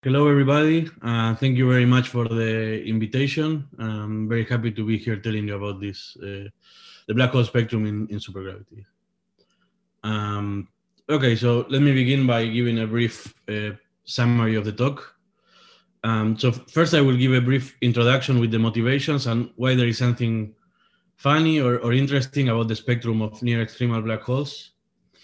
Hello, everybody. Thank you very much for the invitation. I'm very happy to be here telling you about this, the black hole spectrum in supergravity. Okay, so let me begin by giving a brief summary of the talk. So first, I will give a brief introduction with the motivations and why there is something funny or interesting about the spectrum of near extremal black holes.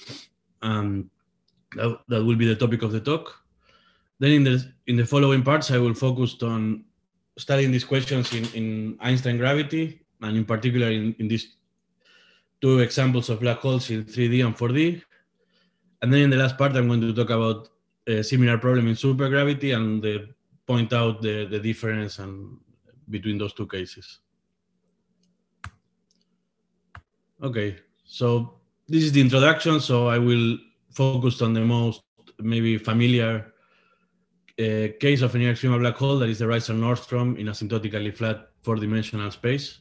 That will be the topic of the talk. Then in the following parts, I will focus on studying these questions in Einstein gravity, and in particular in these two examples of black holes in 3D and 4D. And then in the last part, I'm going to talk about a similar problem in supergravity and point out the difference between those two cases. Okay, so this is the introduction. So I will focus on the most maybe familiar case of a near extremal black hole, that is the Reiser-Nordstrom in asymptotically flat four-dimensional space.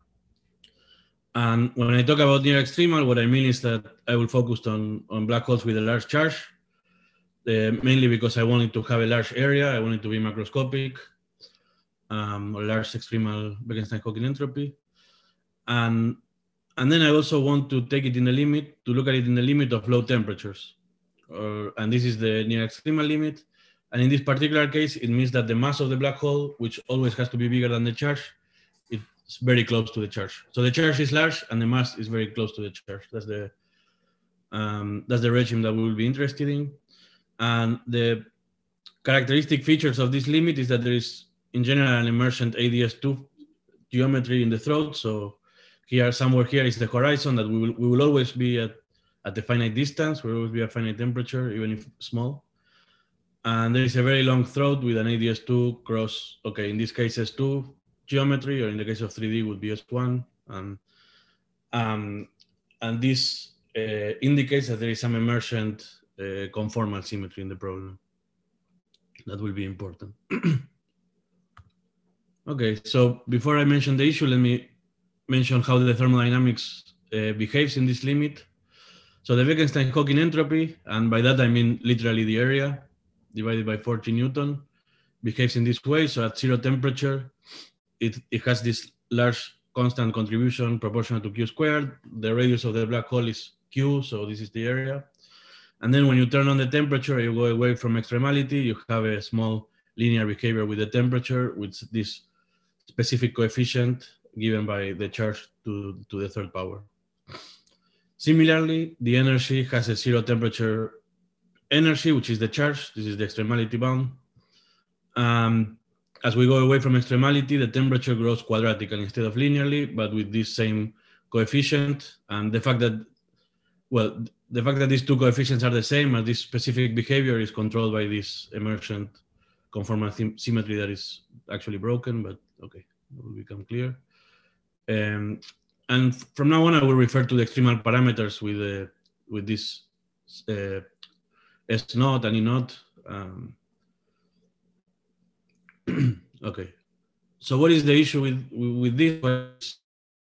And when I talk about near extremal, what I mean is that I will focus on black holes with a large charge, mainly because I wanted to have a large area. I want it to be macroscopic, or large extremal Bekenstein-Hawking entropy. And then I also want to take it in the limit, to look at it in the limit of low temperatures. And this is the near extremal limit. And in this particular case, it means that the mass of the black hole, which always has to be bigger than the charge, it's very close to the charge. So the charge is large and the mass is very close to the charge. That's the regime that we will be interested in. And the characteristic features of this limit is that there is, in general, an emergent ADS2 geometry in the throat. So here, somewhere here is the horizon that we will always be at a finite distance. We will always be at finite temperature, even if small. And there is a very long throat with an ADS2 cross, okay, in this case S2 geometry, or in the case of 3D would be S1. And this indicates that there is some emergent conformal symmetry in the problem. That will be important. Okay, so before I mention the issue, let me mention how the thermodynamics behaves in this limit. So the Bekenstein-Hawking entropy, and by that I mean literally the area, divided by 40 Newton, behaves in this way. So at zero temperature, it has this large constant contribution proportional to Q squared. The radius of the black hole is Q, so this is the area. And then when you turn on the temperature, you go away from extremality, you have a small linear behavior with the temperature, with this specific coefficient given by the charge to the third power. Similarly, the energy has a zero temperature energy, which is the charge. This is the extremality bound. As we go away from extremality, the temperature grows quadratically instead of linearly, but with this same coefficient. And the fact that these two coefficients are the same, and this specific behavior is controlled by this emergent conformal symmetry that is actually broken, but okay, it will become clear. And from now on, I will refer to the extremal parameters with this S naught and E naught. Okay, so what is the issue with this?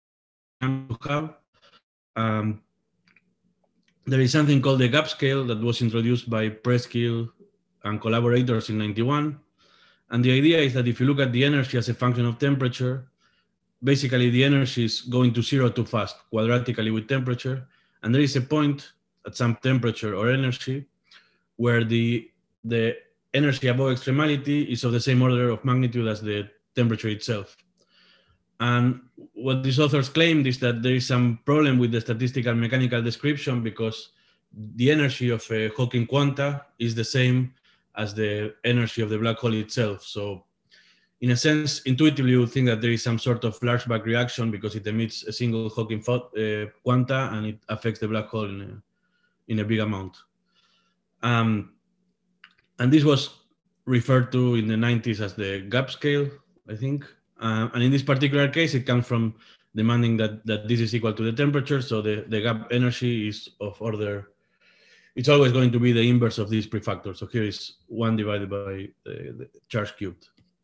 There is something called the gap scale that was introduced by Preskill and collaborators in '91. And the idea is that if you look at the energy as a function of temperature, basically the energy is going to zero too fast, quadratically with temperature. And there is a point at some temperature or energy where the energy above extremality is of the same order of magnitude as the temperature itself. And what these authors claimed is that there is some problem with the statistical mechanical description, because the energy of a Hawking quanta is the same as the energy of the black hole itself. So in a sense, intuitively, you would think that there is some sort of large back reaction because it emits a single Hawking quanta and it affects the black hole in a big amount. And this was referred to in the 90s as the gap scale, I think. And in this particular case, it comes from demanding that this is equal to the temperature. So the gap energy is of order, it's always going to be the inverse of this prefactor. So here is 1 divided by the charge cubed.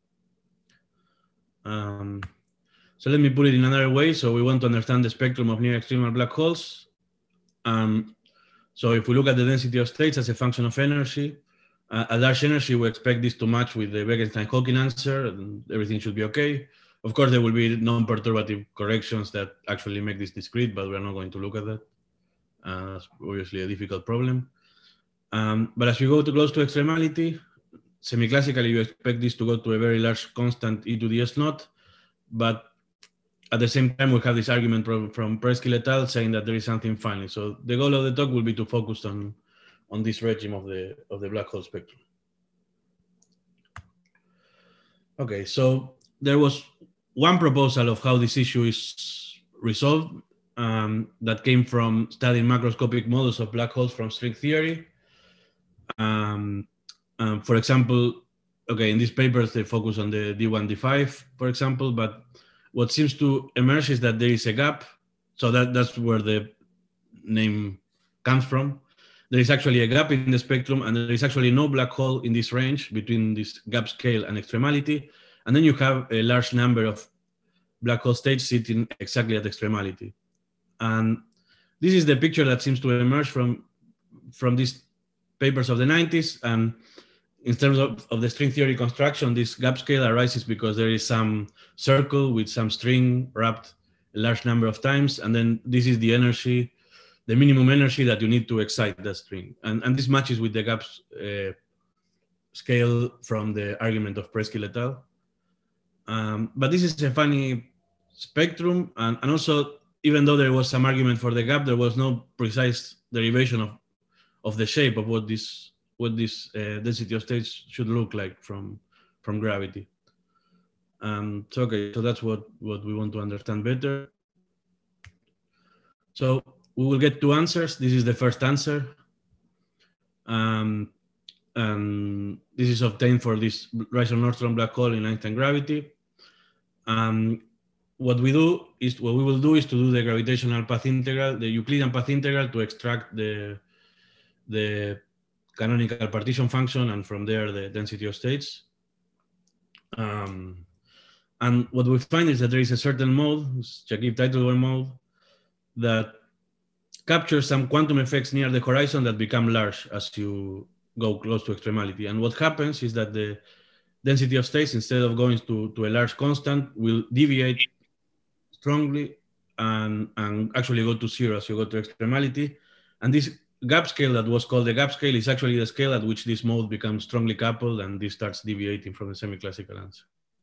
So let me put it in another way. So we want to understand the spectrum of near extremal black holes. So if we look at the density of states as a function of energy, At large energy, we expect this to match with the Bekenstein-Hawking answer, and everything should be okay. Of course, there will be non-perturbative corrections that actually make this discrete, but we're not going to look at that. That's obviously a difficult problem. But as you go close to extremality, semi-classically, you expect this to go to a very large constant e to the S naught, but at the same time, we have this argument from Preskill et al. Saying that there is something finite. So the goal of the talk will be to focus on this regime of the black hole spectrum. Okay, so there was one proposal of how this issue is resolved that came from studying macroscopic models of black holes from string theory. For example, okay, in these papers, they focus on the D1, D5, for example, but what seems to emerge is that there is a gap. So that's where the name comes from. There is actually a gap in the spectrum, and there is actually no black hole in this range between this gap scale and extremality. And then you have a large number of black hole states sitting exactly at extremality. And this is the picture that seems to emerge from these papers of the 90s. And in terms of the string theory construction, this gap scale arises because there is some circle with some string wrapped a large number of times. And then this is the energy, the minimum energy that you need to excite that string. And this matches with the gap scale from the argument of Preskill et al. But this is a funny spectrum. And also, even though there was some argument for the gap, there was no precise derivation of the shape of what this density of states should look like from gravity. So okay, so that's what we want to understand better. So we will get two answers. This is the first answer. And this is obtained for this Rydson-Nordstrom black hole in Einstein gravity. What we will do is to do the gravitational path integral, the Euclidean path integral, to extract the canonical partition function, and from there the density of states. And what we find is that there is a certain mode, Chakib-Teitelbaum mode, that captures some quantum effects near the horizon that become large as you go close to extremality. And what happens is that the density of states, instead of going to a large constant, will deviate strongly and actually go to zero as you go to extremality. And this gap scale that was called the gap scale is actually the scale at which this mode becomes strongly coupled, and this starts deviating from the semi-classical answer.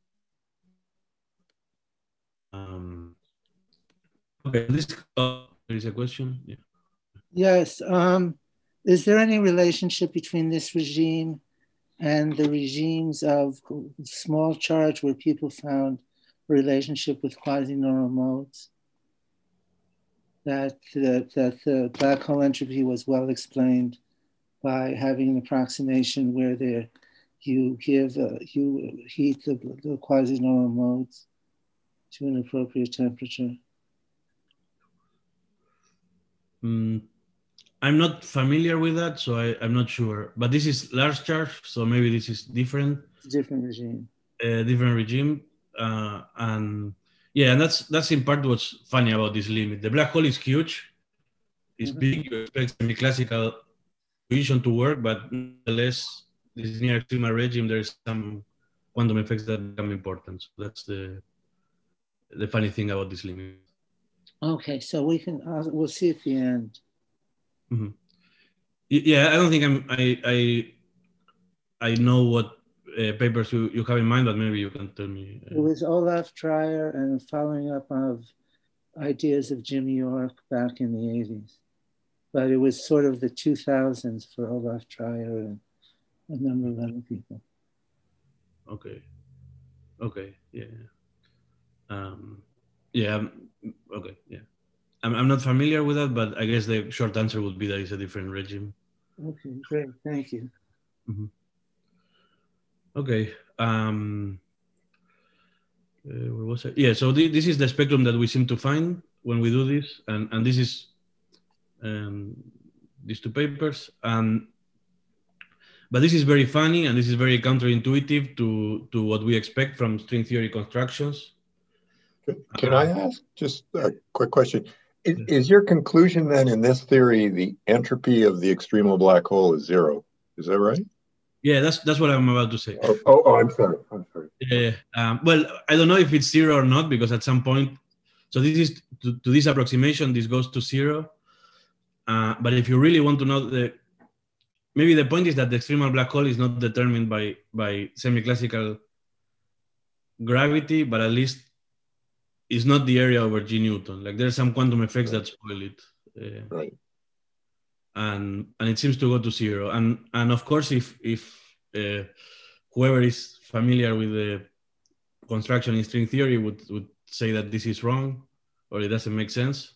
Okay, there is a question. Yeah. Yes. Is there any relationship between this regime and the regimes of small charge where people found a relationship with quasi-normal modes? That the black hole entropy was well explained by having an approximation where you heat the quasi-normal modes to an appropriate temperature. I'm not familiar with that, so I'm not sure. But this is large charge, so maybe this is different. It's a different regime. Different regime, and yeah, and that's in part what's funny about this limit. The black hole is huge, it's big. You expect semi-classical equation to work, but nonetheless, this near extremal regime, there is some quantum effects that become important. So that's the funny thing about this limit. Okay, so we'll see at the end. Mm-hmm. Yeah, I don't think I know what papers you have in mind, but maybe you can tell me. It was Olaf Dreyer and following up of ideas of Jim York back in the 80s. But it was sort of the 2000s for Olaf Dreyer and a number of other people. Okay, yeah. Yeah, okay, yeah. I'm not familiar with that, but I guess the short answer would be that it's a different regime. Okay, great, thank you. Mm-hmm. Okay. Where was it? Yeah, so this is the spectrum that we seem to find when we do this, and this is these two papers. But this is very funny, and this is very counterintuitive to what we expect from string theory constructions. Can I ask just a quick question? Is your conclusion then in this theory the entropy of the extremal black hole is zero? Is that right? Yeah, that's what I'm about to say. I'm sorry. Well, I don't know if it's 0 or not, because at some point, so this is to this approximation, this goes to 0. But if you really want to know maybe the point is that the extremal black hole is not determined by semi-classical gravity, but at least it's not the area over G Newton. Like there's some quantum effects that spoil it. Right. And it seems to go to 0. And of course, if whoever is familiar with the construction in string theory would say that this is wrong or it doesn't make sense.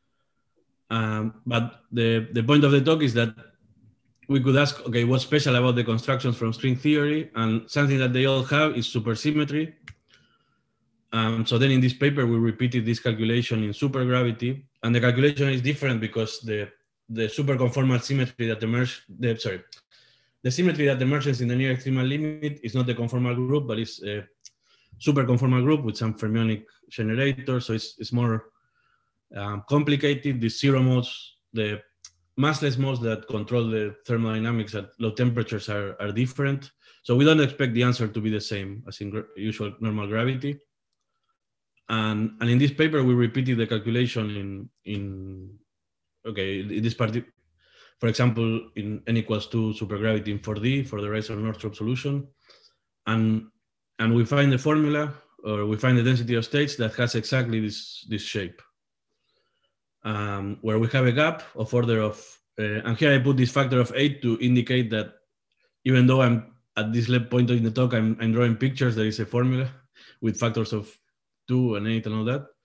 But the point of the talk is that we could ask, okay, what's special about the constructions from string theory? And something that they all have is supersymmetry. So then in this paper, we repeated this calculation in supergravity. And the calculation is different because the superconformal symmetry that emerged, the symmetry that emerges in the near extremal limit is not the conformal group, but it's a superconformal group with some fermionic generator. So it's more complicated. The 0 modes, the massless modes that control the thermodynamics at low temperatures are different. So we don't expect the answer to be the same as in usual normal gravity. And in this paper, we repeated the calculation in this part, for example, in n equals 2 supergravity in 4D for the Reisner-Nordström solution. And we find the formula, or we find the density of states that has exactly this shape. Where we have a gap of order of, and here I put this factor of 8 to indicate that even though I'm at this point in the talk, I'm drawing pictures, there is a formula with factors of 2 and 8 and all that.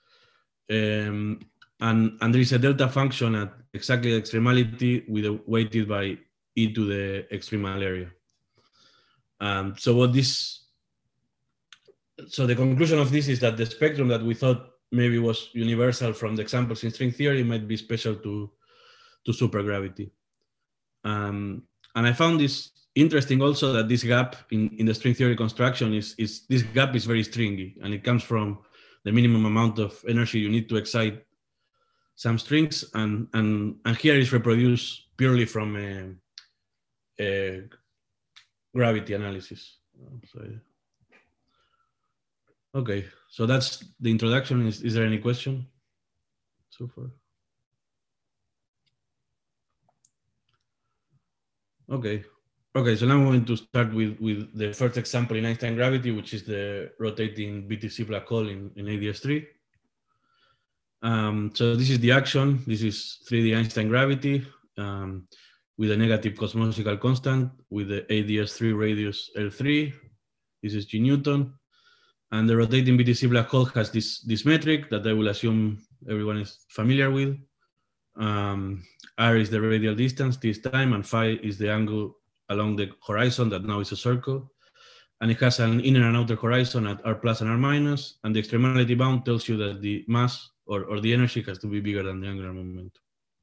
And there is a delta function at exactly the extremality weighted by e to the extremal area. So the conclusion of this is that the spectrum that we thought maybe was universal from the examples in string theory might be special to supergravity. And I found this interesting also, that this gap in the string theory construction is this gap is very stringy, and it comes from the minimum amount of energy you need to excite some strings, and here is reproduced purely from a gravity analysis. Okay, so that's the introduction. Is there any question so far? Okay, so now I'm going to start with the first example in Einstein gravity, which is the rotating BTC black hole in ADS3. So this is the action. This is 3D Einstein gravity with a negative cosmological constant with the ADS3 radius L3. This is G Newton. And the rotating BTC black hole has this metric that I will assume everyone is familiar with. R is the radial distance, T is time, and phi is the angle along the horizon that now is a circle. And it has an inner and outer horizon at R plus and R minus. And the extremality bound tells you that the mass or the energy has to be bigger than the angular momentum.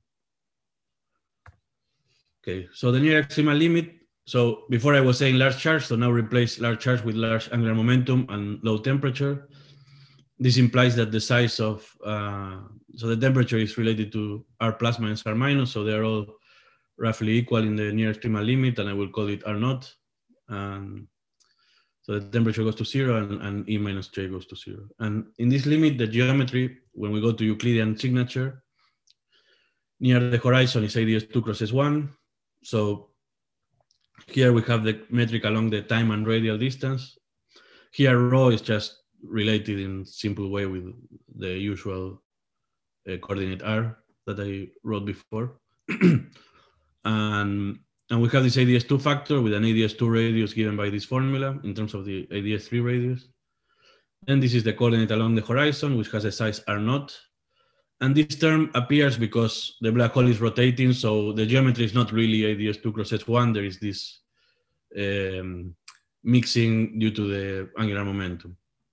Okay, so the near extremal limit. So before I was saying large charge, so now replace large charge with large angular momentum and low temperature. This implies that the size of, so the temperature is related to R plus minus R minus, so they're all roughly equal in the near extremal limit, and I will call it R naught. So the temperature goes to 0 and E minus J goes to 0. And in this limit, the geometry, when we go to Euclidean signature, near the horizon is ADS2 cross S1. So here we have the metric along the time and radial distance. Here rho is just related in simple way with the usual coordinate R that I wrote before. and we have this ADS2 factor with an ADS2 radius given by this formula in terms of the ADS3 radius. And this is the coordinate along the horizon, which has a size R naught. And this term appears because the black hole is rotating, so the geometry is not really ADS2 cross S1. There is this mixing due to the angular momentum.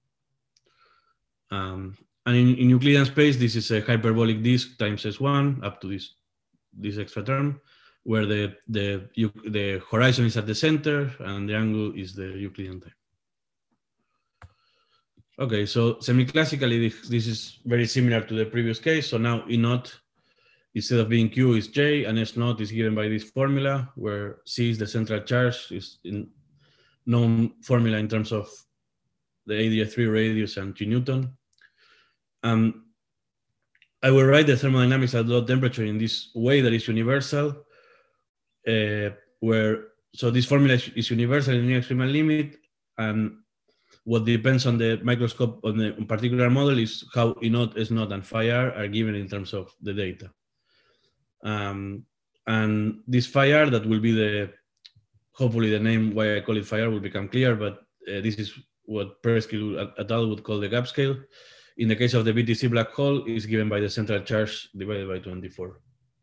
And in Euclidean space, this is a hyperbolic disk times S1 up to this extra term, where the horizon is at the center and the angle is the Euclidean time. Okay, so semi-classically, this is very similar to the previous case. So now E naught instead of being Q is J, and S naught is given by this formula, where C is the central charge, is in known formula in terms of the ADS3 radius and G Newton. I will write the thermodynamics at low temperature in this way that is universal, so this formula is universal in the extremal limit, and what depends on the microscope on the particular model is how E naught, S naught, and phi r are given in terms of the data. And this phi r, that will be hopefully the name why I call it phi r will become clear, but this is what Preskill et al. Would call the gap scale. In the case of the BTC black hole, is given by the central charge divided by 24.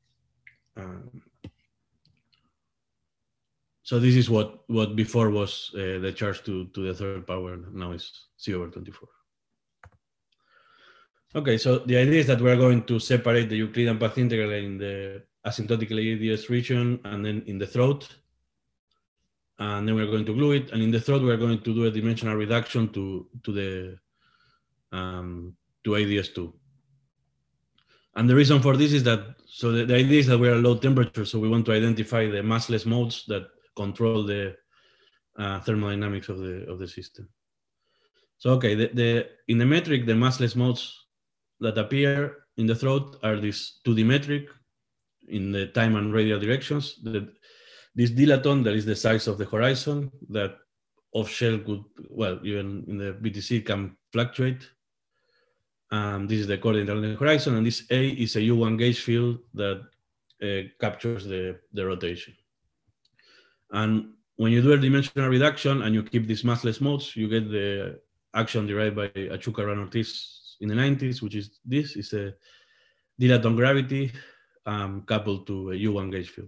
So this is what before was the charge to the third power, now is C/24. Okay, so the idea is that we're going to separate the Euclidean path integral in the asymptotic ADS region and then in the throat. And then we're going to glue it. And in the throat, we're going to do a dimensional reduction to ADS2. And the reason for this is that, so the idea is that we're at low temperature, so we want to identify the massless modes that control the thermodynamics of the system. So okay, in the metric, the massless modes that appear in the throat are this 2D metric in the time and radial directions. This dilaton, that is the size of the horizon, that off shell could, well, even in the BTC can fluctuate. This is the coordinate on the horizon, and this A is a U1 gauge field that captures the rotation. And when you do a dimensional reduction and you keep these massless modes, you get the action derived by Achuca-Ran-Ortiz in the 90s, which is this is a dilaton gravity coupled to a U1 gauge field.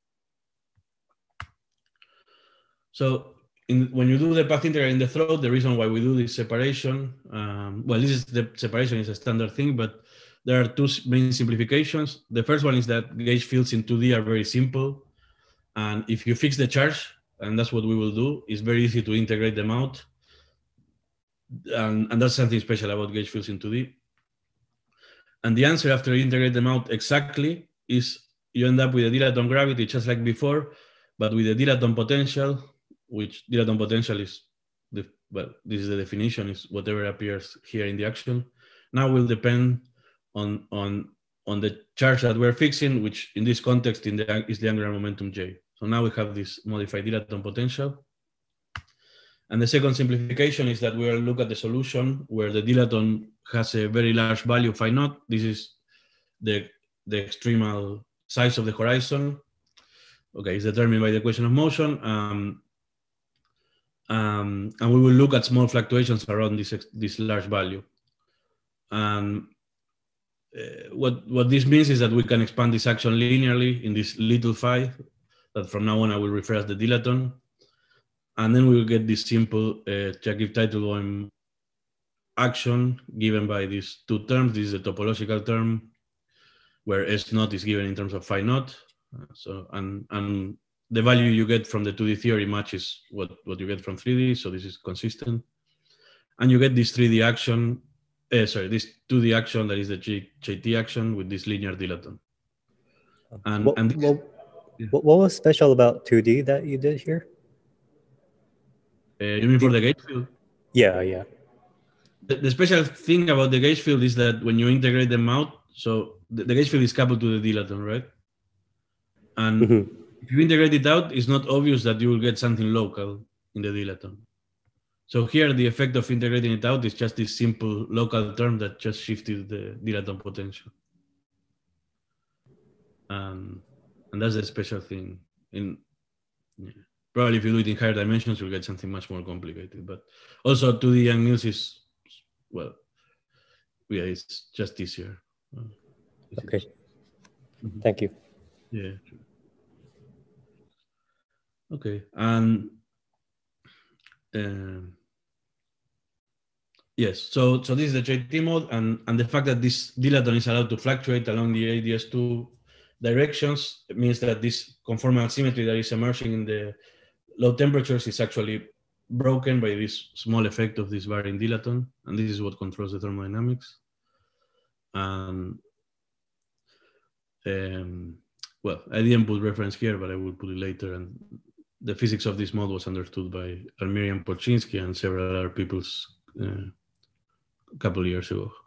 So when you do the path integral in the throat, the reason why we do this separation, well, the separation is a standard thing, but there are two main simplifications. The first one is that gauge fields in 2D are very simple. And if you fix the charge, and that's what we will do, it's very easy to integrate them out. And that's something special about gauge fields in 2D. And the answer after you integrate them out exactly is you end up with a dilaton gravity just like before, but with a dilaton potential, which dilaton potential is, well, this is the definition, is whatever appears here in the action. Now will depend on the charge that we're fixing, which in this context is the angular momentum J. So now we have this modified dilaton potential. And the second simplification is that we'll look at the solution where the dilaton has a very large value phi naught. This is the extremal size of the horizon. Okay, it's determined by the equation of motion. And we will look at small fluctuations around this large value. What this means is that we can expand this action linearly in this little phi that from now on I will refer as the dilaton. And then we will get this simple Chakiv-Teitelbaum action given by these two terms. This is a topological term where S naught is given in terms of phi naught. And the value you get from the 2D theory matches what you get from 3D, so this is consistent. And you get this 3D action, this 2D action that is the JT action with this linear dilaton. What was special about 2D that you did here? You mean for the gauge field? Yeah. The special thing about the gauge field is that when you integrate them out, so the gauge field is coupled to the dilaton, right? And if you integrate it out, it's not obvious that you will get something local in the dilaton. So here, the effect of integrating it out is just this simple local term that just shifted the dilaton potential. And that's the special thing. Probably if you do it in higher dimensions, you'll get something much more complicated. But also 2D Yang-Mills is, well, yeah, it's just easier. Okay. Thank you. Yeah. Okay, and yes, so this is the JT mode, and the fact that this dilaton is allowed to fluctuate along the ADS2 directions, it means that this conformal symmetry that is emerging in the low temperatures is actually broken by this small effect of this varying dilaton, and this is what controls the thermodynamics. well, I didn't put reference here, but I will put it later. And the physics of this mode was understood by Miriam Polchinski and several other people a couple of years ago.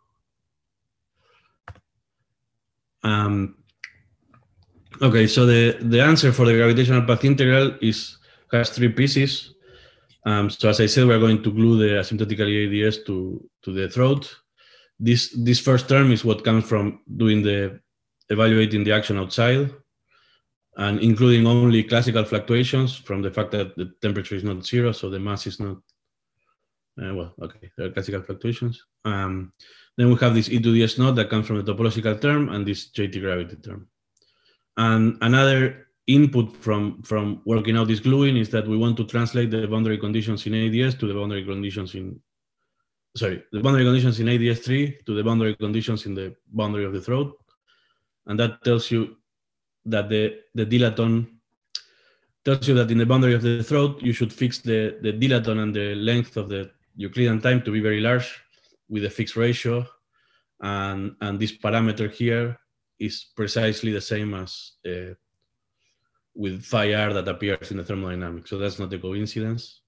Okay, so the answer for the gravitational path integral has three pieces. So as I said, we're going to glue the asymptotical ADS to the throat. This first term is what comes from evaluating the action outside, and including only classical fluctuations from the fact that the temperature is not zero, so the mass is not, well, okay, there are classical fluctuations. Then we have this E to ds naught that comes from the topological term and this JT gravity term. And another input from working out this gluing is that we want to translate the boundary conditions in ADS to the boundary conditions the boundary conditions in ADS3 to the boundary conditions in the boundary of the throat. And that tells you that the dilaton tells you that in the boundary of the throat, you should fix the dilaton and the length of the Euclidean time to be very large with a fixed ratio. And this parameter here is precisely the same as with phi r that appears in the thermodynamics. So that's not a coincidence.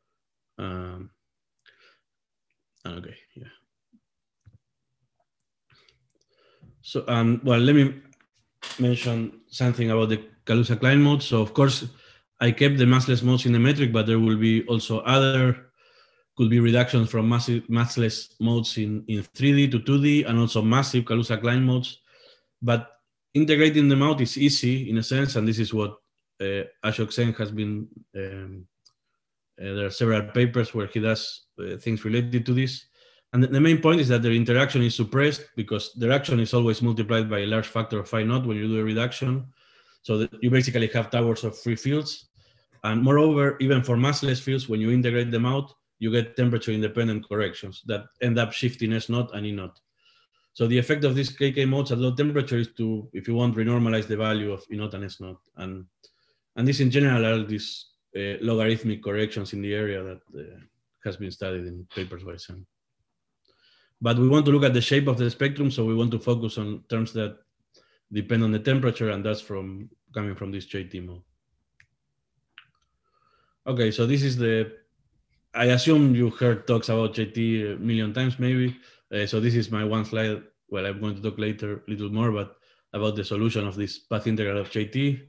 Okay, yeah. So, well, let me mention something about the Kaluza-Klein mode. So, of course, I kept the massless modes in the metric, but there will be also could be reductions from massless modes in 3D to 2D, and also massive Kaluza-Klein modes. But integrating them out is easy in a sense, and this is what Ashok Sen has been. There are several papers where he does things related to this. And the main point is that the interaction is suppressed because the reaction is always multiplied by a large factor of phi naught when you do a reduction. So that you basically have towers of free fields. And moreover, even for massless fields, when you integrate them out, you get temperature independent corrections that end up shifting S naught and E naught. So the effect of these KK modes at low temperature is to, if you want, renormalize the value of E naught and S naught. And this in general are these logarithmic corrections in the area that has been studied in papers by Sen. But we want to look at the shape of the spectrum, so we want to focus on terms that depend on the temperature, and that's coming from this JT mode. Okay, so this is I assume you heard talks about JT a million times maybe. So this is my one slide. Well, I'm going to talk later a little more, but about the solution of this path integral of JT.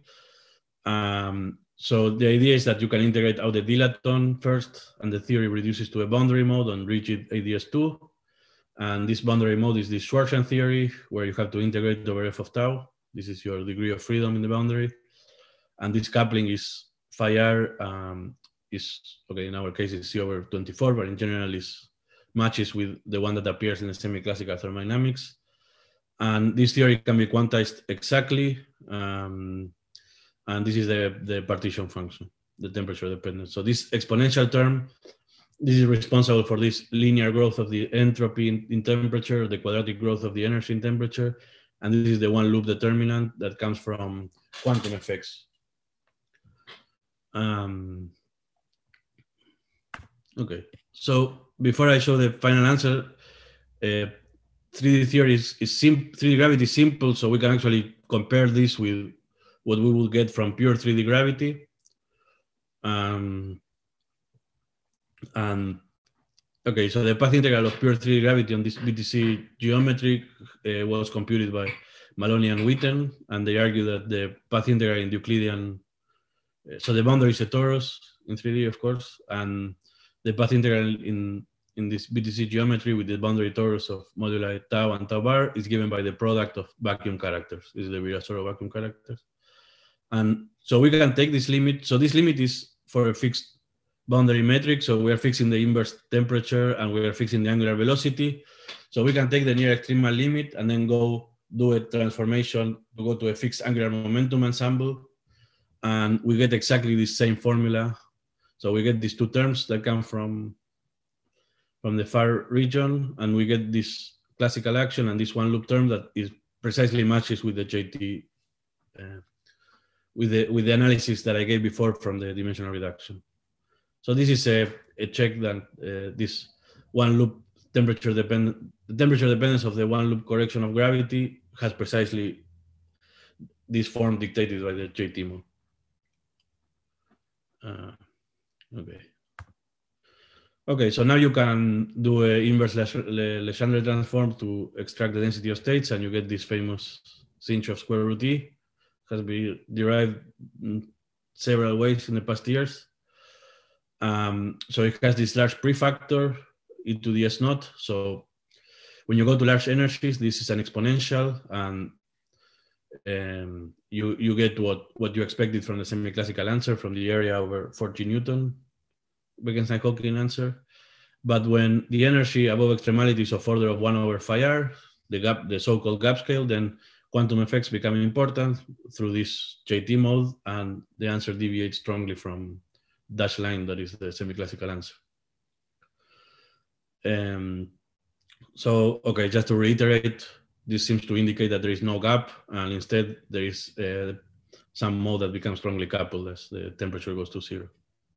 So the idea is that you can integrate out the dilaton first, and the theory reduces to a boundary mode on rigid ADS2. And this boundary mode is the Schwarzschild theory, where you have to integrate over f of tau. This is your degree of freedom in the boundary. And this coupling is phi r okay, in our case, it's C over 24, but in general matches with the one that appears in the semi-classical thermodynamics. And this theory can be quantized exactly. And this is the partition function, the temperature dependence. So this exponential term, this is responsible for this linear growth of the entropy in temperature, the quadratic growth of the energy in temperature. And this is the one loop determinant that comes from quantum effects. Okay, so before I show the final answer, 3D theory is 3D gravity is simple, so we can actually compare this with what we will get from pure 3D gravity. And okay, so the path integral of pure 3D gravity on this BTC geometry was computed by Maloney and Witten, and they argue that the path integral in Euclidean, so the boundary is a torus in 3D, of course, and the path integral in this BTC geometry with the boundary torus of moduli tau and tau bar is given by the product of vacuum characters. This is the Virasoro vacuum characters. And so we can take this limit. So this limit is for a fixed boundary metric. So we are fixing the inverse temperature and we are fixing the angular velocity. So we can take the near extremal limit and then go do a transformation to go to a fixed angular momentum ensemble. And we get exactly the same formula. So we get these two terms that come from the far region, and we get this classical action and this one loop term that is precisely matches with the JT, with the analysis that I gave before from the dimensional reduction. So this is a check that this one loop the temperature dependence of the one loop correction of gravity has precisely this form dictated by the JT mode. Okay. Okay, so now you can do an inverse Legendre transform to extract the density of states, and you get this famous cinch of square root E. It has been derived in several ways in the past years. So it has this large prefactor e to the S naught. So when you go to large energies, this is an exponential, and you get what you expected from the semi-classical answer from the area over 40 Newton Bekenstein-Hawking answer. But when the energy above extremalities of order of 1 over phi r, the so-called gap scale, then quantum effects become important through this JT mode, and the answer deviates strongly from dashed line that is the semi-classical answer. So, okay, just to reiterate, this seems to indicate that there is no gap, and instead there is some mode that becomes strongly coupled as the temperature goes to 0.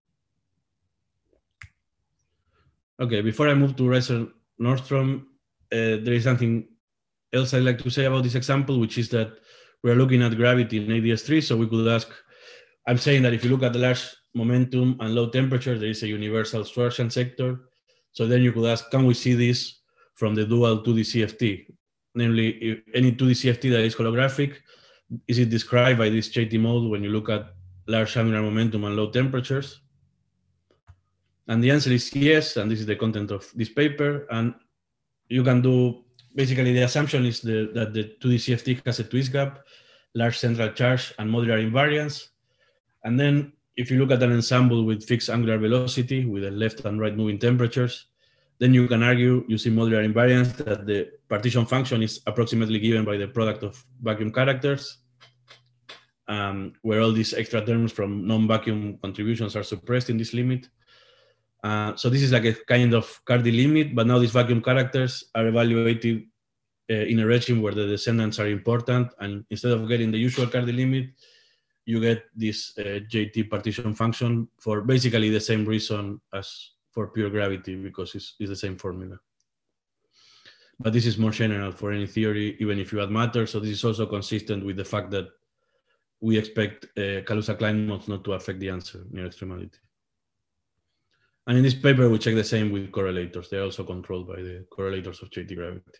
Okay, before I move to Reiser-Nordstrom, there is something else I'd like to say about this example, which is that we're looking at gravity in ADS3, so we could ask, I'm saying that if you look at the large momentum and low temperature, there is a universal Schwarzschild sector. So then you could ask, can we see this from the dual 2D CFT? Namely, if any 2D CFT that is holographic, is it described by this JT mode when you look at large angular momentum and low temperatures? And the answer is yes, and this is the content of this paper. And you can do, basically the assumption is that the 2D CFT has a twist gap, large central charge, and modular invariance. And then if you look at an ensemble with fixed angular velocity with the left and right moving temperatures, then you can argue using modular invariance that the partition function is approximately given by the product of vacuum characters, where all these extra terms from non-vacuum contributions are suppressed in this limit. So this is like a kind of Cardy limit, but now these vacuum characters are evaluated in a regime where the descendants are important, and instead of getting the usual Cardy limit, you get this JT partition function for basically the same reason as for pure gravity, because it's the same formula. But this is more general for any theory, even if you add matter. So this is also consistent with the fact that we expect Kaluza-Klein modes not to affect the answer near extremality. And in this paper, we check the same with correlators. They're also controlled by the correlators of JT gravity.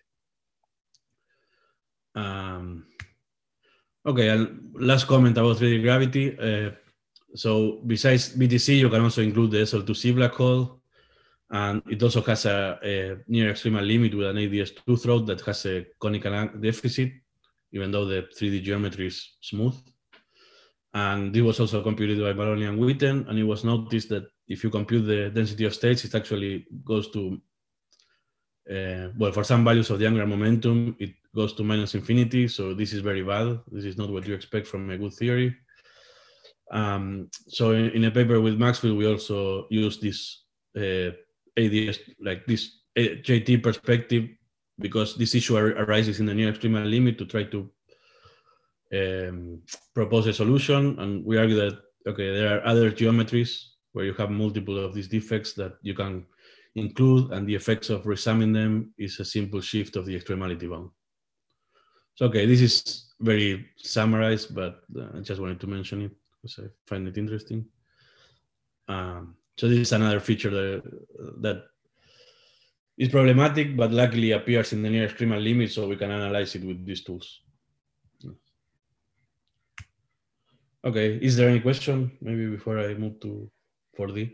Okay, and last comment about 3D gravity. So besides BTC, you can also include the SL2C black hole. And it also has a near extremal limit with an ADS2 throat that has a conical deficit, even though the 3D geometry is smooth. And this was also computed by Baroni and Witten. And it was noticed that if you compute the density of states, it actually goes to, well, for some values of the angular momentum, it goes to minus infinity. So this is very bad. This is not what you expect from a good theory. So in a paper with Maxfield, we also use this ADS, like this JT perspective, because this issue arises in the near extremal limit, to try to propose a solution. And we argue that, okay, there are other geometries where you have multiple of these defects that you can include, and the effects of resumming them is a simple shift of the extremality bound. So, okay, this is very summarized, but I just wanted to mention it because I find it interesting. So this is another feature that is problematic, but luckily appears in the near extremal limit, so we can analyze it with these tools. Okay, is there any question maybe before I move to 4D?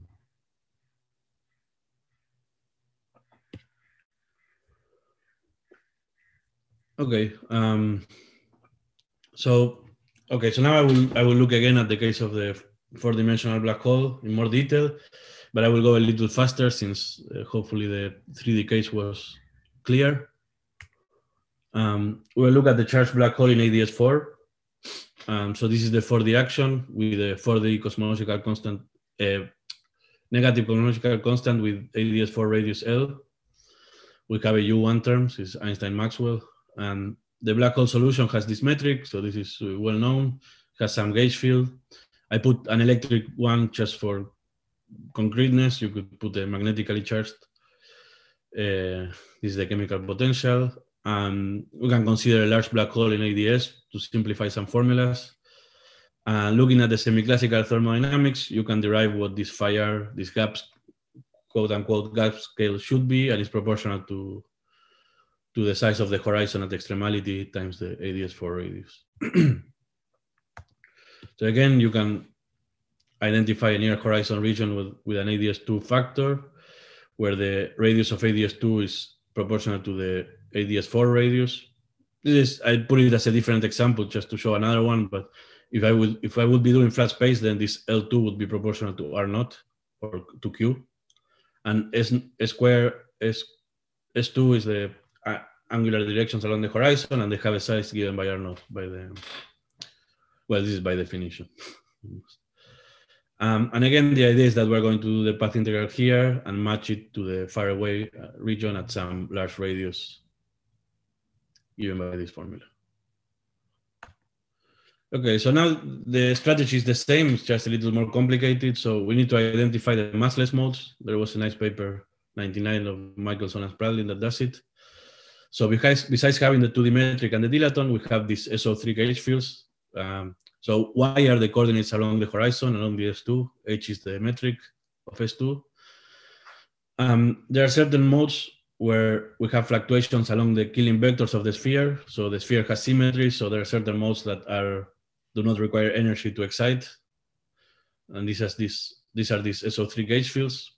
Okay, so now I will look again at the case of the 4-dimensional black hole in more detail, but I will go a little faster since hopefully the 3D case was clear. We'll look at the charged black hole in ADS4. So this is the 4D action with a 4D cosmological constant, negative cosmological constant with ADS4 radius L. We have a U1 term, this is Einstein-Maxwell. And the black hole solution has this metric, so this is well known, has some gauge field. I put an electric one just for concreteness. You could put a magnetically charged. This is the chemical potential. We can consider a large black hole in ADS to simplify some formulas. Looking at the semi-classical thermodynamics, you can derive what this phi r, this gaps, quote unquote, gap scale should be, and it's proportional to the size of the horizon at extremality times the ADS4 radius. So again, you can identify a near horizon region with an ADS2 factor, where the radius of ADS2 is proportional to the ADS4 radius. I put it as a different example just to show another one, but if I would be doing flat space, then this L2 would be proportional to R0 or to Q. And S2 is the angular directions along the horizon, and they have a size given by R0 well, this is by definition. And again, the idea is that we're going to do the path integral here and match it to the faraway region at some large radius given by this formula. Okay, so now the strategy is the same, it's just a little more complicated. So we need to identify the massless modes. There was a nice paper, 99 of Michelson and Spradlin that does it. So besides having the 2D metric and the dilaton, we have these SO3 gauge fields. So Y are the coordinates along the horizon, along the S2, H is the metric of S2. There are certain modes where we have fluctuations along the Killing vectors of the sphere. So the sphere has symmetry, so there are certain modes that do not require energy to excite. And these are these SO3 gauge fields.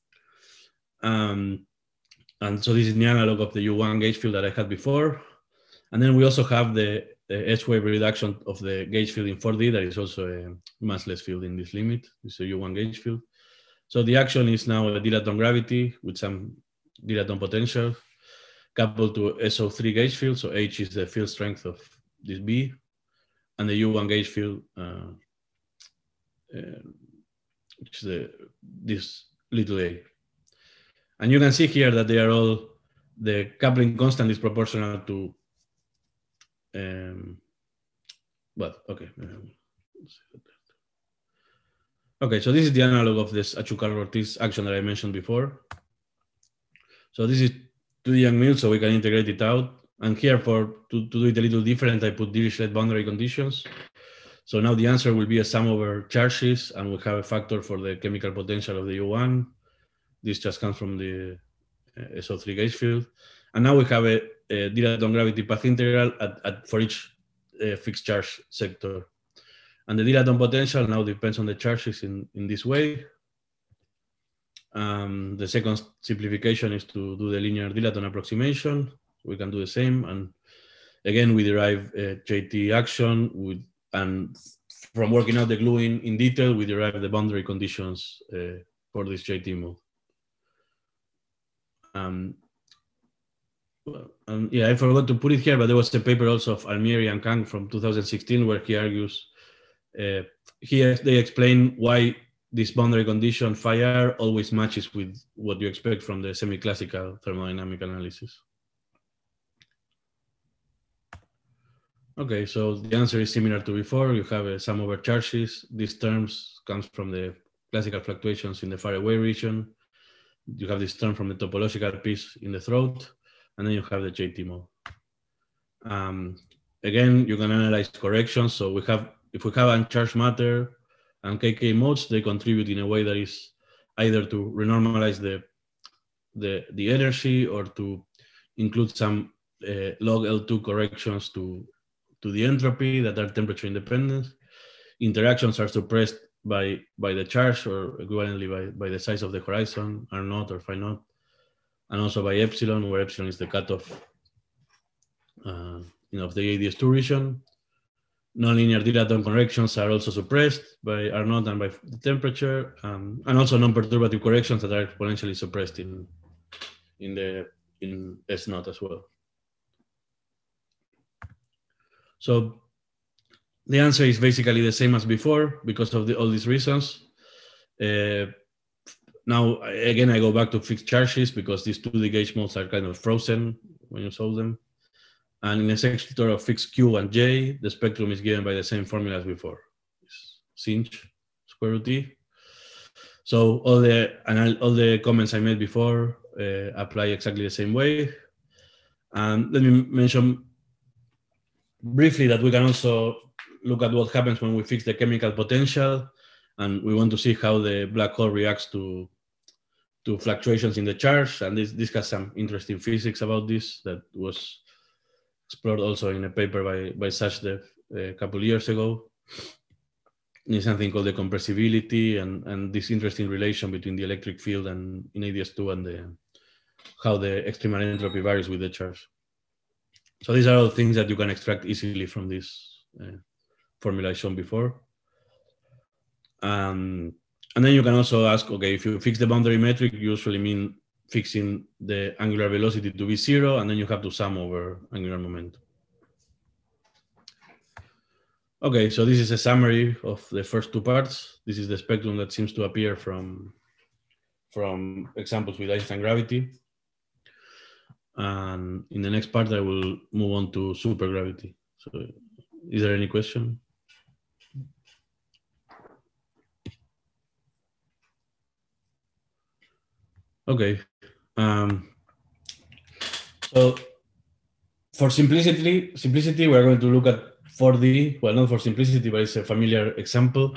And so this is the analog of the U1 gauge field that I had before. And then we also have the H-wave reduction of the gauge field in 4D. That is also a massless field in this limit. It's a U1 gauge field. So the action is now a dilaton gravity with some dilaton potential coupled to SO3 gauge field. So H is the field strength of this B, and the U1 gauge field, which is this little a. And you can see here that they are all, the coupling constant is proportional to, well, okay. Okay, so this is the analog of this Achúcar-Ortiz action that I mentioned before. So this is 2D Young-Mills, so we can integrate it out. And here, to do it a little different, I put Dirichlet boundary conditions. So now the answer will be a sum over charges, and we have a factor for the chemical potential of the U1. This just comes from the SO3 gauge field. And now we have a dilaton gravity path integral for each fixed charge sector. And the dilaton potential now depends on the charges in this way. The second simplification is to do the linear dilaton approximation. We can do the same. And again, we derive JT action and from working out the gluing in detail, we derive the boundary conditions for this JT mode. Yeah, I forgot to put it here, but there was a paper also of Almieri and Kang from 2016 where he argues, here they explain why this boundary condition phi r always matches with what you expect from the semi-classical thermodynamic analysis. Okay, so the answer is similar to before. You have a sum over charges. These terms comes from the classical fluctuations in the faraway region. You have this term from the topological piece in the throat, and then you have the JT mode. Again, you can analyze corrections. So if we have uncharged matter and KK modes, they contribute in a way that is either to renormalize the energy or to include some log L2 corrections to the entropy that are temperature independent. Interactions are suppressed by the charge or equivalently by the size of the horizon, R0 or phi naught, and also by epsilon, where epsilon is the cutoff of the ADS2 region. Nonlinear dilaton corrections are also suppressed by R0 and by the temperature, and also non-perturbative corrections that are exponentially suppressed in S0 as well. So the answer is basically the same as before because of all these reasons. Now, again, I go back to fixed charges because these 2D gauge modes are kind of frozen when you solve them. And in a sector of fixed Q and J, the spectrum is given by the same formula as before. It's sinh square root T. So all the comments I made before apply exactly the same way. And let me mention briefly that we can also look at what happens when we fix the chemical potential, and we want to see how the black hole reacts to fluctuations in the charge. And this has some interesting physics about this that was explored also in a paper by Sachdev a couple of years ago. There's something called the compressibility and this interesting relation between the electric field and in ADS2 and how the extremal entropy varies with the charge. So these are all things that you can extract easily from this formula I shown before. And then you can also ask, okay, if you fix the boundary metric, you usually mean fixing the angular velocity to be 0, and then you have to sum over angular momentum. Okay, so this is a summary of the first two parts. This is the spectrum that seems to appear from examples with Einstein gravity. And in the next part, I will move on to supergravity. So is there any question? Okay. So for simplicity, we're going to look at 4D. Well, not for simplicity, but it's a familiar example.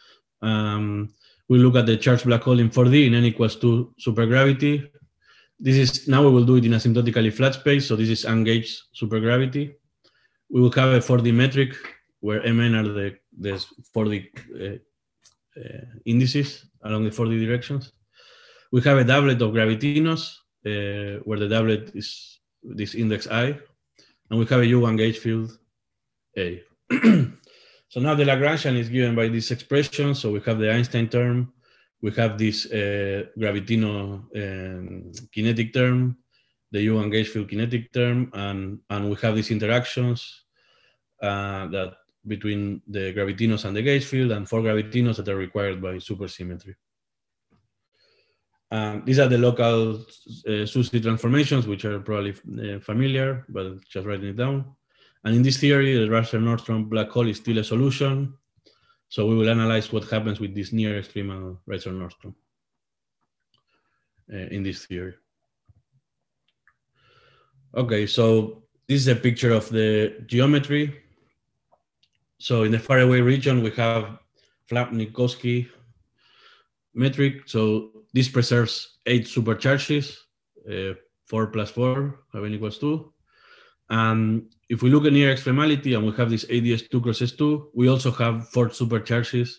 We look at the charged black hole in 4D in n equals 2 supergravity. This is, now we will do it in asymptotically flat space. So this is ungauged supergravity. We will have a 4D metric where Mn are the 4D indices along the 4D directions. We have a doublet of gravitinos where the doublet is this index I, and we have a U1 gauge field A. So now the Lagrangian is given by this expression. So we have the Einstein term, we have this gravitino kinetic term, the U1 gauge field kinetic term, and we have these interactions that between the gravitinos and the gauge field, and 4 gravitinos that are required by supersymmetry. These are the local Susy transformations, which are probably familiar, but just writing it down. And in this theory, the Ratzer-Nordstrom black hole is still a solution. So we will analyze what happens with this near extremal Ratzer-Nordstrom in this theory. Okay, so this is a picture of the geometry. So in the faraway region, we have Flapp-Minkowski metric. So this preserves 8 supercharges, 4 plus 4, having equals 2. And if we look at near extremality and we have this ADS2 cross S2, we also have 8 supercharges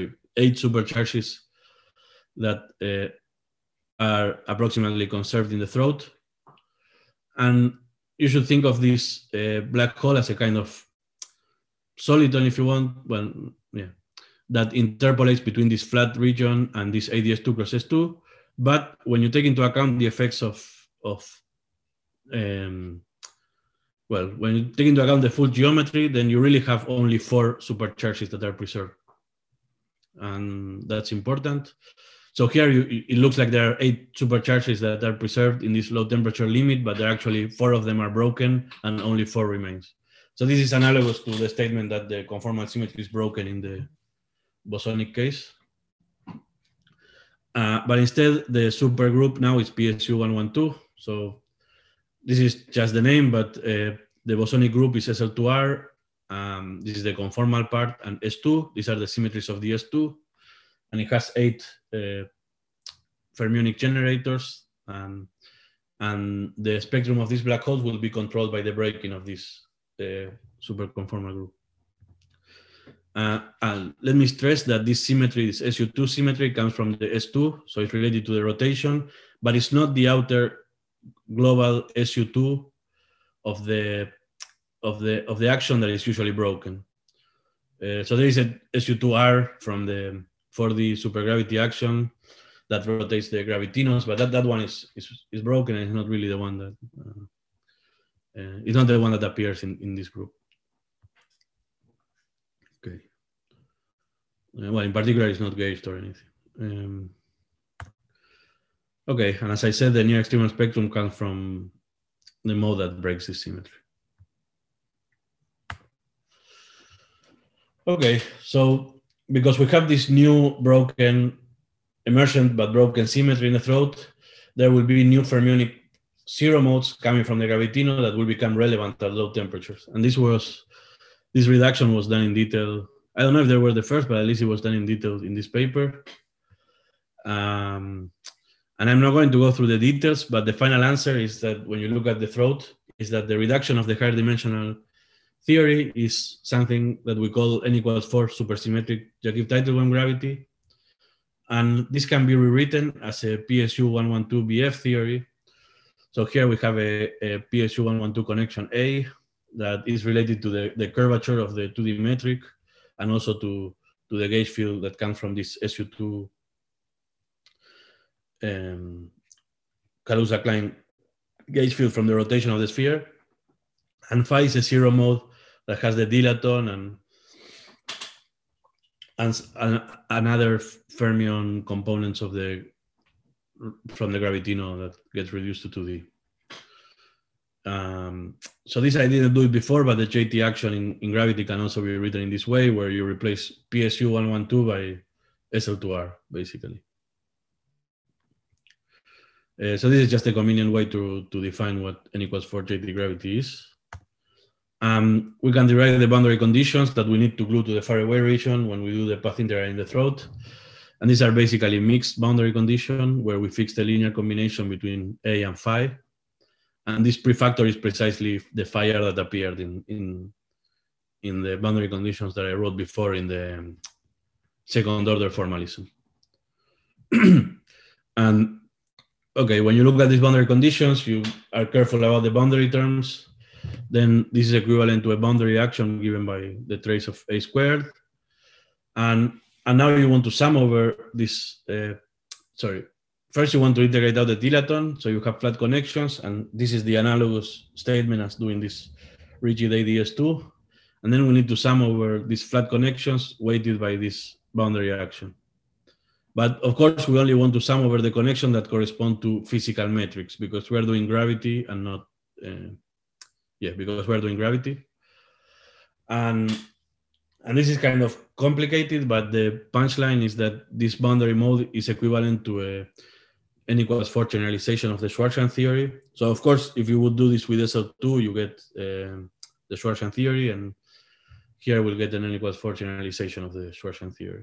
that are approximately conserved in the throat. And you should think of this black hole as a kind of soliton, if you want, well, yeah, that interpolates between this flat region and this ADS2 cross S2. But when you take into account the effects when you take into account the full geometry, then you really have only 4 supercharges that are preserved. And that's important. So here it looks like there are 8 supercharges that are preserved in this low temperature limit, but there are actually 4 of them are broken and only 4 remains. So this is analogous to the statement that the conformal symmetry is broken in the bosonic case. But instead, the supergroup now is PSU112. So this is just the name, but the bosonic group is SL2R. This is the conformal part, and S2. These are the symmetries of the S2. And it has 8 fermionic generators. And the spectrum of these black holes will be controlled by the breaking of this superconformal group. And let me stress that this symmetry, this SU2 symmetry, comes from the S2, so it's related to the rotation, but it's not the outer global SU2 of the action that is usually broken. So there is a SU2R from the 4D supergravity action that rotates the gravitinos, but that one is broken, and it's not really the one that it's not the one that appears in this group. Okay. Well, in particular, it's not gauged or anything. Okay, and as I said, the near extremal spectrum comes from the mode that breaks this symmetry. Okay, so because we have this new broken, emergent but broken symmetry in the throat, there will be new fermionic zero modes coming from the Gravitino that will become relevant at low temperatures. And this reduction was done in detail. I don't know if they were the first, but at least it was done in detail in this paper. And I'm not going to go through the details, but the final answer is that when you look at the throat, is that the reduction of the higher dimensional theory is something that we call n equals 4 supersymmetric Jakob-Teitelbaum gravity. And this can be rewritten as a PSU 112 BF theory. So here we have a PSU 112 connection A that is related to the curvature of the 2D metric and also to the gauge field that comes from this SU2 Kaluza-Klein gauge field from the rotation of the sphere. And phi is a zero mode that has the dilaton and other fermion components from the Gravitino that gets reduced to 2D. So this I didn't do it before, but the JT action in gravity can also be written in this way, where you replace PSU 112 by SL2R, basically. So this is just a convenient way to define what n equals 4 JT gravity is. We can derive the boundary conditions that we need to glue to the far away region when we do the path integral in the throat. And these are basically mixed boundary condition where we fix the linear combination between A and phi. And this prefactor is precisely the phi r that appeared in the boundary conditions that I wrote before in the second order formalism. And okay, when you look at these boundary conditions, you are careful about the boundary terms. Then this is equivalent to a boundary action given by the trace of A squared. And now you want to sum over this, first you want to integrate out the dilaton, so you have flat connections, and this is the analogous statement as doing this rigid ADS2. And then we need to sum over these flat connections weighted by this boundary action. But of course, we only want to sum over the connection that correspond to physical metrics because we're doing gravity and not, because we're doing gravity. And this is kind of complicated, but the punchline is that this boundary mode is equivalent to a n equals 4 generalization of the Schwarzschild theory. So of course, if you would do this with SL2, you get the Schwarzschild theory, and here we'll get an n equals 4 generalization of the Schwarzschild theory.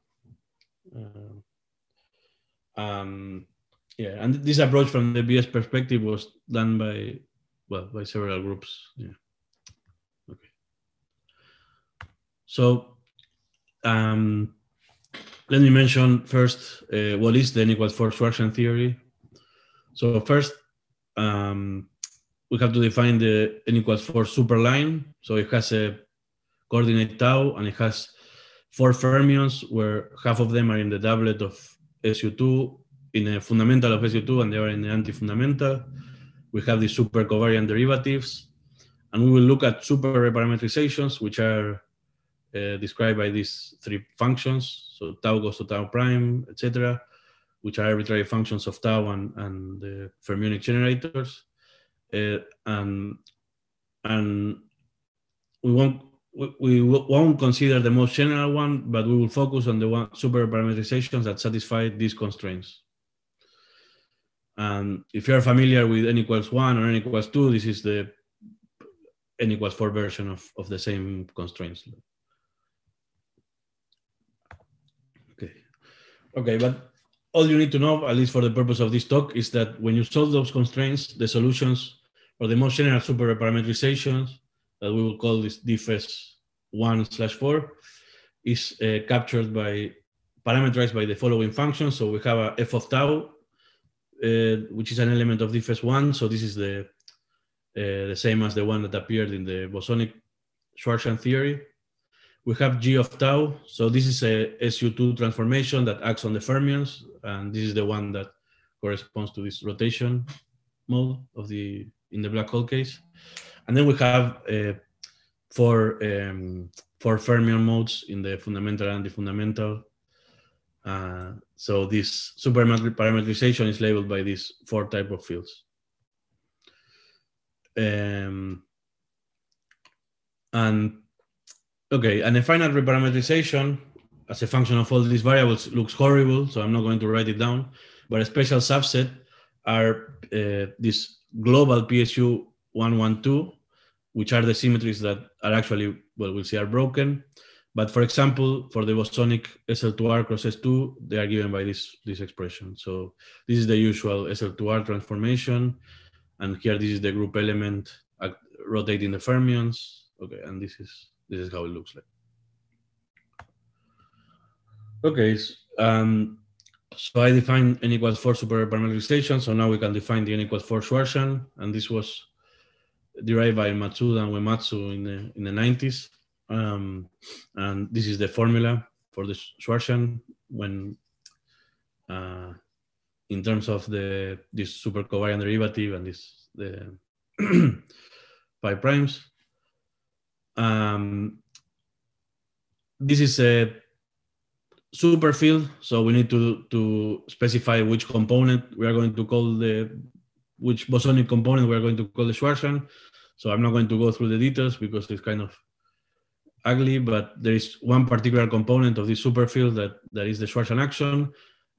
And this approach from the BS perspective was done by several groups. Yeah. Okay. So let me mention first what is the n equals 4 Schwarzschild theory. So first, we have to define the n equals 4 superline. So it has a coordinate tau, and it has 4 fermions where half of them are in the doublet of SU2, in a fundamental of SU2, and they are in the anti-fundamental. We have the super covariant derivatives, and we will look at super reparametrizations, which are described by these 3 functions. So tau goes to tau prime, etc., which are arbitrary functions of tau and the fermionic generators. And we won't consider the most general one, but we will focus on the super parametrizations that satisfy these constraints. And if you're familiar with n equals 1 or n equals 2, this is the n equals 4 version of the same constraints. Okay, but all you need to know, at least for the purpose of this talk, is that when you solve those constraints, the solutions or the most general super parametrizations that we will call this DFS 1/4 is captured by, parameterized by the following functions. So we have a f of tau, which is an element of DFS 1. So this is the same as the one that appeared in the bosonic Schwarzschild theory. We have G of tau. So this is a SU2 transformation that acts on the fermions. And this is the one that corresponds to this rotation mode of in the black hole case. And then we have 4 fermion modes in the fundamental and anti-fundamental. So this super parametrization is labeled by these 4 type of fields. And a finite reparametrization as a function of all these variables looks horrible, so I'm not going to write it down. But a special subset are these global PSU 112, which are the symmetries that are actually, well, we'll see are broken. But for example, for the bosonic SL2R cross S2, they are given by this expression. So this is the usual SL2R transformation. And here, this is the group element rotating the fermions. Okay, and this is how it looks like. Okay, so I defined n equals 4 superparameterization. So now we can define the n equals 4 Schwarzschild, and this was derived by Matsuda and Uematsu in the 90s. And this is the formula for the Schwarzschild when, in terms of this super covariant derivative and the pi primes. This is a superfield, so we need to specify which component we are going to call which bosonic component we are going to call the Schwarzschild. So I'm not going to go through the details because it's kind of ugly, but there is one particular component of this superfield that is the Schwarzschild action.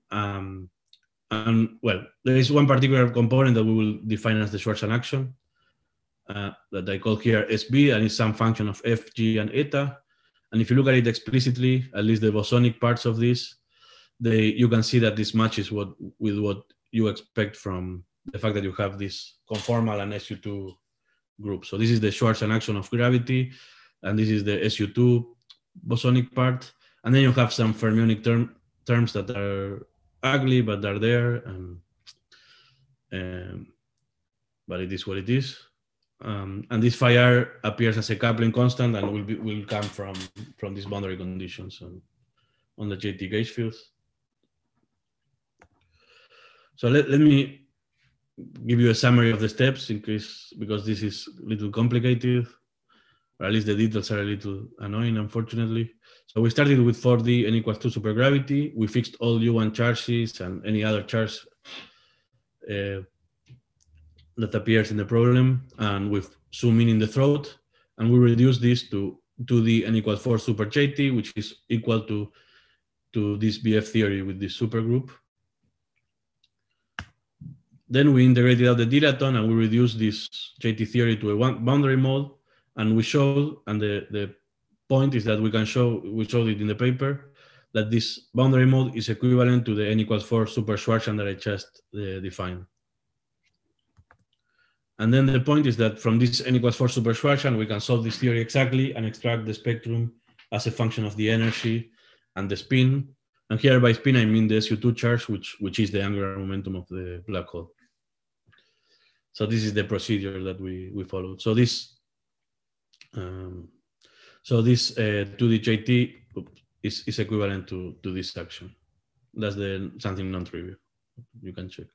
And well, there is one particular component that we will define as the Schwarzschild action that I call here SB, and it's some function of F, G, and eta. And if you look at it explicitly, at least the bosonic parts of this, you can see that this matches with what you expect from the fact that you have this conformal and SU2 group. So this is the Schwarzschild action of gravity, and this is the SU2 bosonic part. And then you have some fermionic terms that are ugly, but they're there. But it is what it is. And this phi r appears as a coupling constant and will come from these boundary conditions on the JT gauge fields. So let me give you a summary of the steps because this is a little complicated, or at least the details are a little annoying, unfortunately. So we started with 4D n equals 2 supergravity. We fixed all U1 charges and any other charge that appears in the problem, and we zoom in the throat, and we reduce this to 2D n equals 4 super JT, which is equal to this BF theory with this supergroup. Then we integrated out the dilaton, and we reduced this JT theory to a boundary mode, and we showed, and the point is that we showed it in the paper, that this boundary mode is equivalent to the n equals 4 super Schwarzschild that I just defined. And then the point is that from this n equals 4 super Schwarzschild, we can solve this theory exactly and extract the spectrum as a function of the energy and the spin. And here by spin, I mean the SU2 charge, which is the angular momentum of the black hole. So this is the procedure that we followed. So this 2D JT is equivalent to this action. That's something non-trivial. You can check.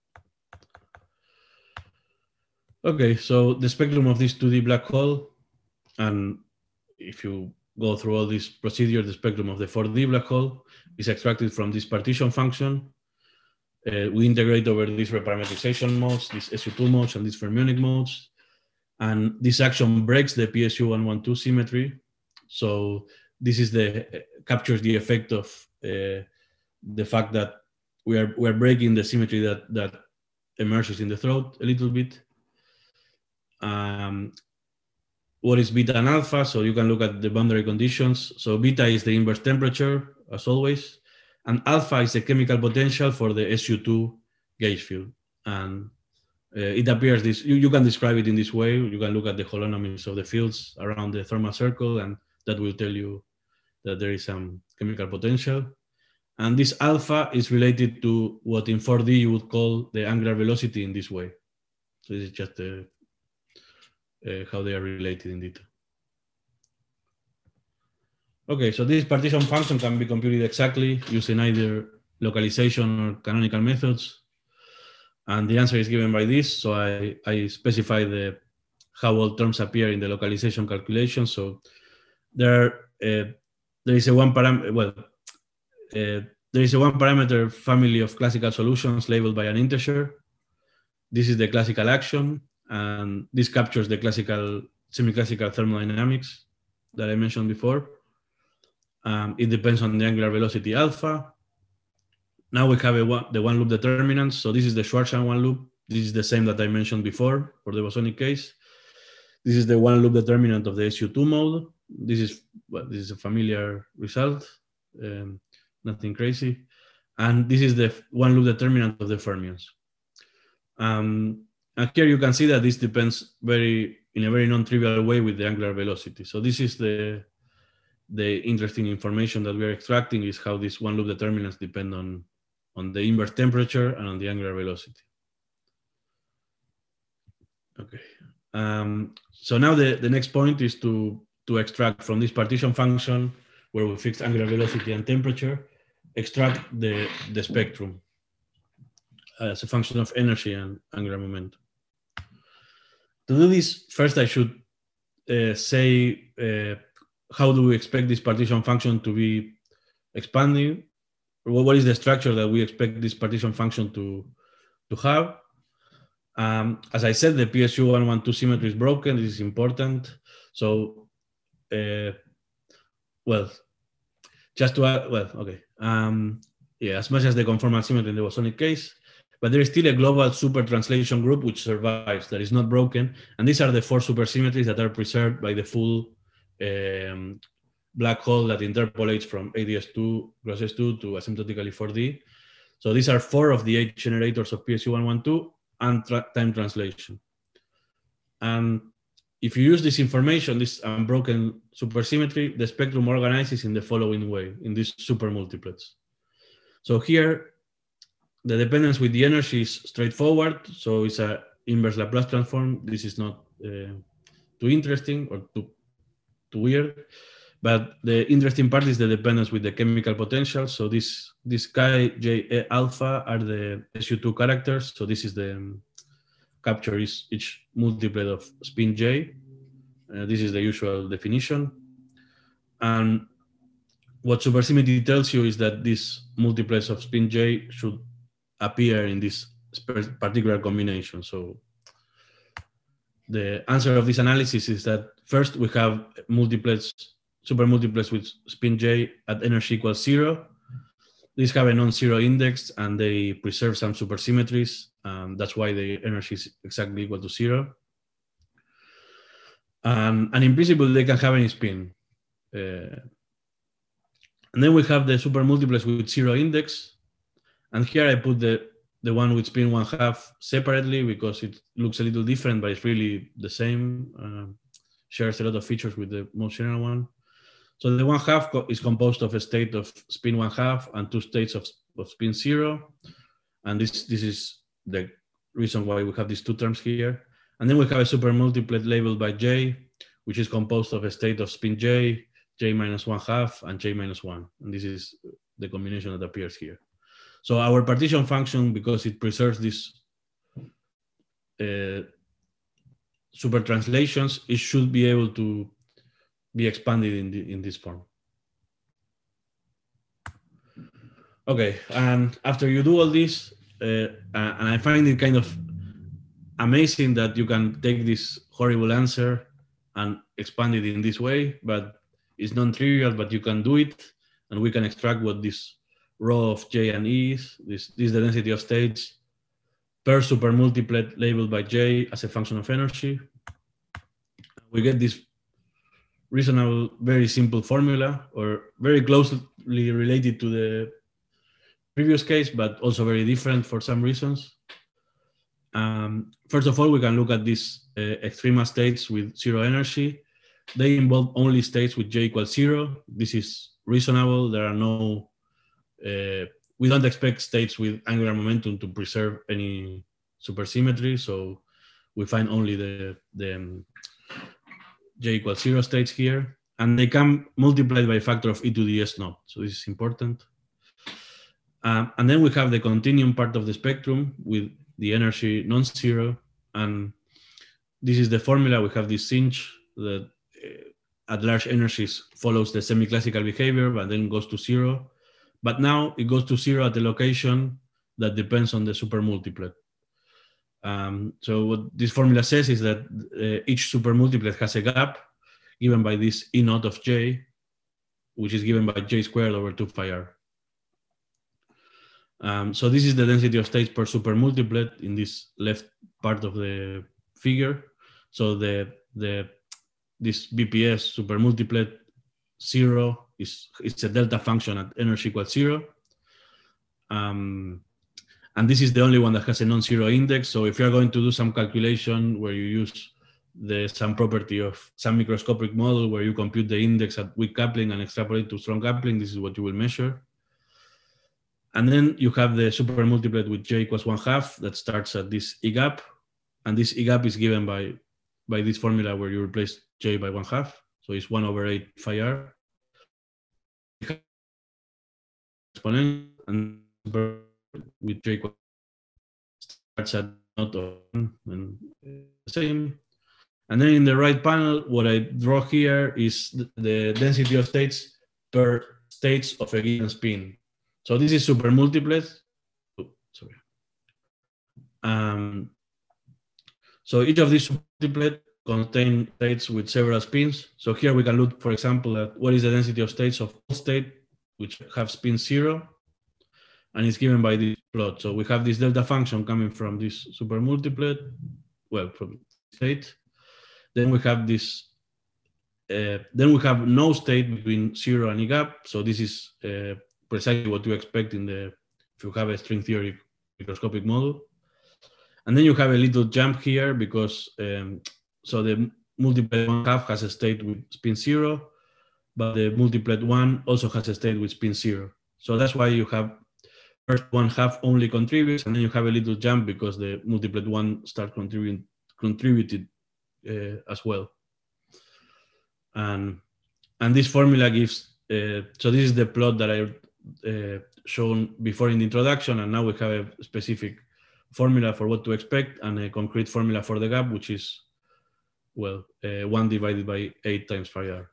Okay, so the spectrum of this 2D black hole, and if you go through all this procedure, the spectrum of the 4D black hole is extracted from this partition function. We integrate over these reparametrization modes, these SU2 modes, and these fermionic modes. And this action breaks the PSU 112 symmetry. So this is captures the effect of the fact that we're breaking the symmetry that emerges in the throat a little bit. What is beta and alpha? So you can look at the boundary conditions. So beta is the inverse temperature, as always, and alpha is the chemical potential for the SU2 gauge field. And it appears you can describe it in this way. You can look at the holonomies of the fields around the thermal circle, and that will tell you that there is some chemical potential. And this alpha is related to what in 4D you would call the angular velocity in this way. So this is just how they are related in detail. Okay, so this partition function can be computed exactly using either localization or canonical methods. And the answer is given by this. So I specify how all terms appear in the localization calculation. So there is a one parameter family of classical solutions labeled by an integer. This is the classical action, and this captures the semi-classical thermodynamics that I mentioned before. It depends on the angular velocity alpha. Now we have the one loop determinants. So this is the Schwarzschild one loop This is the same that I mentioned before for the bosonic case. This is the one loop determinant of the SU2 mode. This is a familiar result, nothing crazy. And this is the one loop determinant of the fermions. And here you can see that this depends in a very non-trivial way with the angular velocity. So this is the interesting information that we are extracting, is how these one loop determinants depend on the inverse temperature and on the angular velocity. Okay. So now the next point is to extract from this partition function where we fix angular velocity and temperature, extract the spectrum as a function of energy and angular momentum. To do this, first I should say how do we expect this partition function to be expanding? What is the structure that we expect this partition function to have? As I said, the PSU 112 symmetry is broken. This is important. So, well, just to add, well, okay. Yeah, as much as the conformal symmetry in the bosonic case, but there is still a global super translation group which survives, that is not broken. And these are the 4 supersymmetries that are preserved by the full black hole that interpolates from ADS2 cross S2 to asymptotically 4D. So these are 4 of the 8 generators of PSU 112 and time translation. And if you use this information, this unbroken supersymmetry, the spectrum organizes in the following way, in these super multiplets. So here, the dependence with the energy is straightforward. So it's an inverse Laplace transform. This is not too interesting or too weird. But the interesting part is the dependence with the chemical potential. So this chi, J, alpha are the SU2 characters. So this is the capture is each multiplet of spin J. This is the usual definition. And what supersymmetry tells you is that these multiplets of spin J should appear in this particular combination. So the answer of this analysis is that first we have multiplets, super multiplets with spin J at energy equals 0. These have a non-zero index and they preserve some supersymmetries. That's why the energy is exactly equal to 0. And in principle, they can have any spin. And then we have the super multiplets with 0 index. And here I put the one with spin 1/2 separately because it looks a little different, but it's really the same. Shares a lot of features with the most general one. So the 1/2 is composed of a state of spin 1/2 and 2 states of spin 0. And this is the reason why we have these 2 terms here. And then we have a super multiplet labeled by J, which is composed of a state of spin J, J minus 1/2, and J minus 1. And this is the combination that appears here. So our partition function, because it preserves these super translations, it should be able to be expanded in this form. Okay, and after you do all this, and I find it kind of amazing that you can take this horrible answer and expand it in this way, but it's non-trivial, but you can do it, and we can extract what this rho of J and E is. This is the density of states per super multiplet labeled by J as a function of energy. We get this reasonable, very simple formula, or very closely related to the previous case, but also very different for some reasons. First of all, we can look at these extrema states with 0 energy. They involve only states with J equals 0. This is reasonable. There are no, we don't expect states with angular momentum to preserve any supersymmetry. So we find only the J equals 0 states here. And they can multiply by a factor of e to the s naught. So this is important. And then we have the continuum part of the spectrum with the energy non-zero. And this is the formula. We have this sinh that at large energies follows the semi-classical behavior, but then goes to 0. But now it goes to 0 at a location that depends on the super multiplet. So what this formula says is that each super multiplet has a gap given by this E naught of J, which is given by J squared over 2 phi r. So this is the density of states per supermultiplet in this left part of the figure. So this BPS supermultiplet 0 is a delta function at energy equals 0. And this is the only one that has a non-zero index. So if you're going to do some calculation where you use some property of some microscopic model where you compute the index at weak coupling and extrapolate to strong coupling, this is what you will measure. And then you have the supermultiplet with J equals 1/2 that starts at this E gap. And this E gap is given by this formula where you replace J by 1/2. So it's 1/8 phi r. Exponential and with J equals starts at not and the same. And then in the right panel, what I draw here is the density of states per states of a given spin. So this is supermultiplet. Sorry. So each of these supermultiplet contain states with several spins. So here we can look, for example, at what is the density of states of all state which have spin 0, and it's given by this plot. So we have this delta function coming from this supermultiplet, well, from state. Then we have this. Then we have no state between 0 and E gap. So this is precisely what you expect if you have a string theory microscopic model. And then you have a little jump here because so the multiplet 1/2 has a state with spin 0, but the multiplet 1 also has a state with spin 0. So that's why you have first 1/2 only contributes, and then you have a little jump because the multiplet 1 starts contributed as well. And this formula gives, so this is the plot that I shown before in the introduction, and now we have a specific formula for what to expect and a concrete formula for the gap, which is, well, 1 divided by 8 times phi r.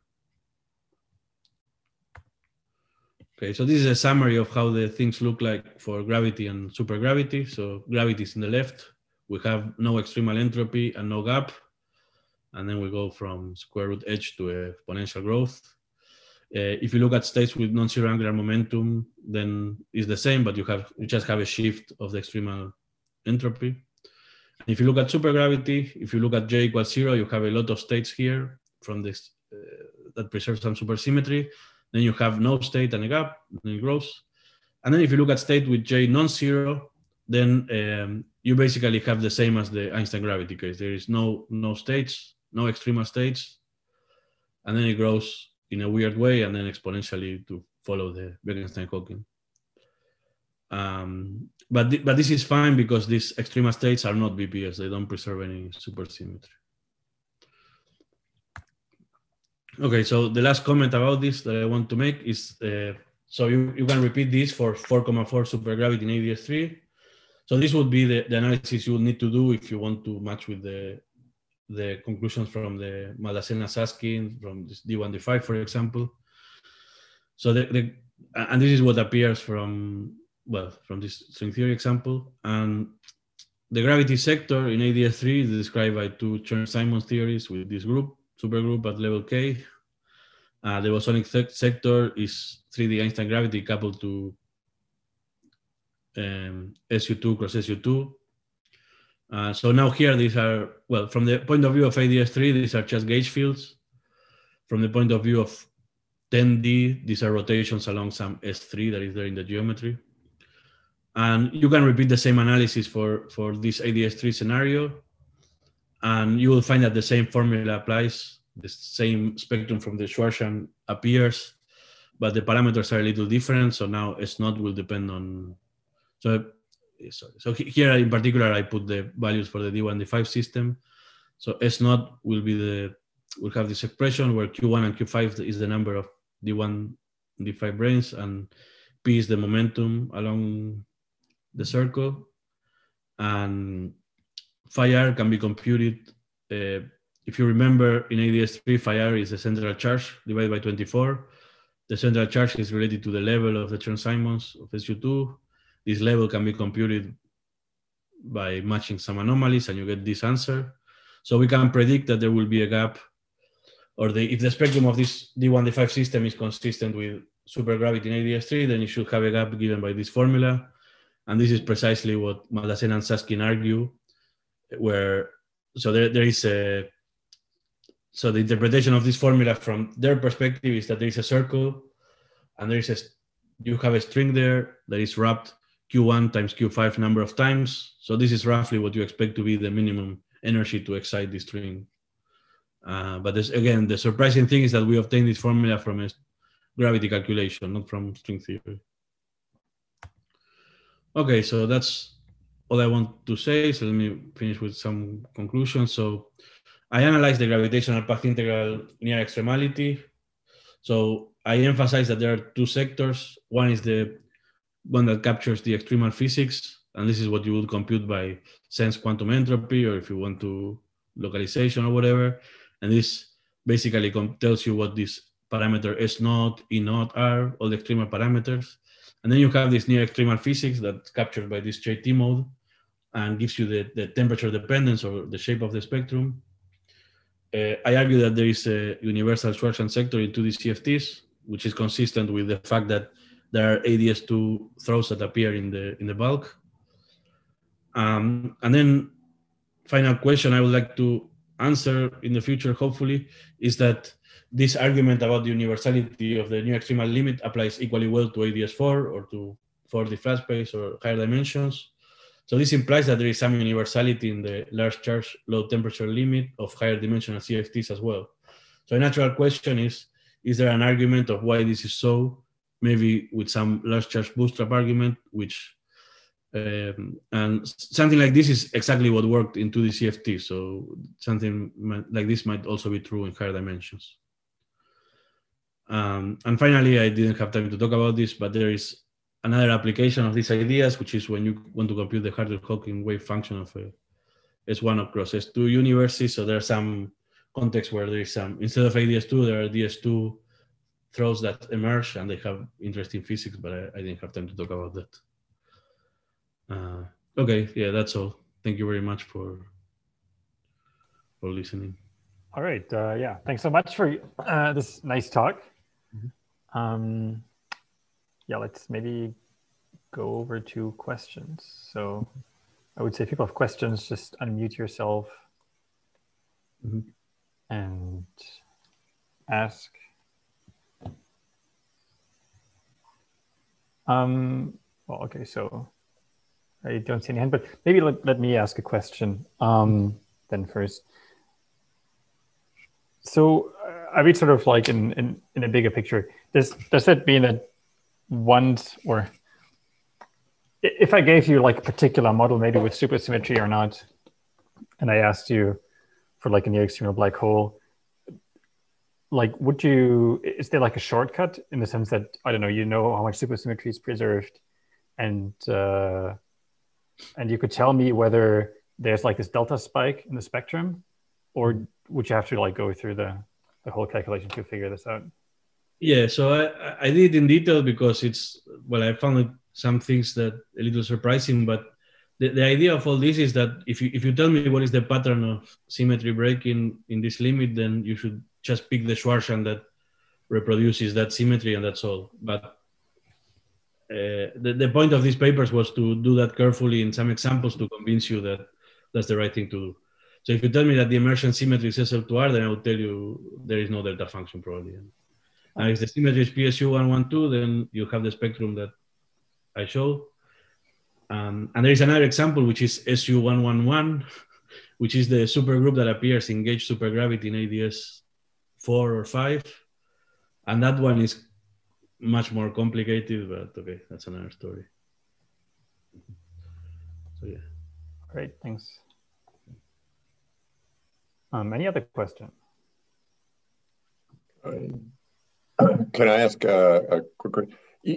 Okay, so this is a summary of how the things look like for gravity and supergravity. So gravity is in the left. We have no extremal entropy and no gap. And then we go from square root h to exponential growth. If you look at states with non-zero angular momentum, then it's the same, but you just have a shift of the extremal entropy. And if you look at supergravity, if you look at J equals 0, you have a lot of states here from this that preserve some supersymmetry. Then you have no state and a gap, and it grows. And then if you look at state with J non-zero, then you basically have the same as the Einstein gravity case. There is no states, no extremal states, and then it grows in a weird way and then exponentially to follow the Bekenstein-Hawking. But this is fine because these extremal states are not BPS. They don't preserve any supersymmetry. Okay, so the last comment about this that I want to make is, so you can repeat this for 4,4 supergravity in ADS3. So this would be the analysis you would need to do if you want to match with the conclusions from the Maldacena-Susskind, from this D1, D5, for example. So and this is what appears from this string theory example. And the gravity sector in ADS3 is described by two Chern-Simons theories with this group, supergroup at level K. The bosonic sector is 3D Einstein gravity coupled to SU2 cross SU2. So now here these are, well, from the point of view of ADS3, these are just gauge fields. From the point of view of 10D, these are rotations along some S3 that is there in the geometry. And you can repeat the same analysis for this ADS3 scenario. And you will find that the same formula applies. The same spectrum from the Schwarzschild appears, but the parameters are a little different. So now S0 will depend on, so here in particular, I put the values for the D1, D5 system. So S0 will have this expression where Q1 and Q5 is the number of D1, D5 branes, and P is the momentum along the circle. And phi r can be computed. If you remember, in ADS3, phi r is the central charge divided by 24. The central charge is related to the level of the Chern-Simons of SU2. This level can be computed by matching some anomalies, and you get this answer. So we can predict that there will be a gap, or if the spectrum of this D1, D5 system is consistent with supergravity in ADS3, then you should have a gap given by this formula. And this is precisely what Maldacena and Susskind argue, where, so there is a, so the interpretation of this formula from their perspective is that there is a circle and there is a, you have a string there that is wrapped Q1 times Q5 number of times. So this is roughly what you expect to be the minimum energy to excite the string. But again, the surprising thing is that we obtained this formula from a gravity calculation, not from string theory. Okay, so that's all I want to say. So let me finish with some conclusions. So I analyzed the gravitational path integral near extremality. So I emphasize that there are two sectors. One is the one that captures the extremal physics, and this is what you would compute by sense quantum entropy, or if you want to localization or whatever. And this basically tells you what this parameter S0, E0 are, all the extremal parameters. And then you have this near extremal physics that's captured by this JT mode and gives you the temperature dependence or the shape of the spectrum. I argue that there is a universal Schwarzschild sector in 2D CFTs, which is consistent with the fact that there are ADS2 throws that appear in the bulk. And then final question I would like to answer in the future, hopefully, is that this argument about the universality of the near extremal limit applies equally well to ADS4 or to 4D flat space or higher dimensions. So this implies that there is some universality in the large charge, low temperature limit of higher dimensional CFTs as well. So a natural question is there an argument of why this is so? Maybe with some large charge bootstrap argument, which, and something like this is exactly what worked in 2D CFT. So something like this might also be true in higher dimensions. And finally, I didn't have time to talk about this, but there is another application of these ideas, which is when you want to compute the Hartle-Hawking wave function of a S1 across S2 universes. So there are some contexts where there is some, instead of ADS2, there are DS2 throws that emerge and they have interesting physics, but I didn't have time to talk about that. Okay, yeah, that's all. Thank you very much for listening. All right, yeah, thanks so much for this nice talk. Mm-hmm. Yeah, let's maybe go over to questions. So I would say if people have questions, just unmute yourself and ask. Well, okay, so I don't see any hand, but maybe let me ask a question then first. So I read sort of like in a bigger picture, does that mean that once, or if I gave you like a particular model, maybe with supersymmetry or not, and I asked you for like a near extremal black hole, like is there like a shortcut in the sense that, I don't know, you know how much supersymmetry is preserved, and you could tell me whether there's like this delta spike in the spectrum, or would you have to like go through the whole calculation to figure this out? Yeah, so I did it in detail because I found some things that a little surprising, but the idea of all this is that if you tell me what is the pattern of symmetry breaking in this limit, then you should just pick the Schwarzschild that reproduces that symmetry, and that's all. But the point of these papers was to do that carefully in some examples to convince you that that's the right thing to do. So if you tell me that the emergent symmetry is SL2R, then I will tell you there is no delta function probably. Now, if the symmetry is PSU112, then you have the spectrum that I showed. And there is another example, which is SU111, which is the supergroup that appears in gauge supergravity in ADS 4 or 5. And that one is much more complicated, but okay, that's another story. So yeah. Great, thanks. Any other question? Can I ask a quick question?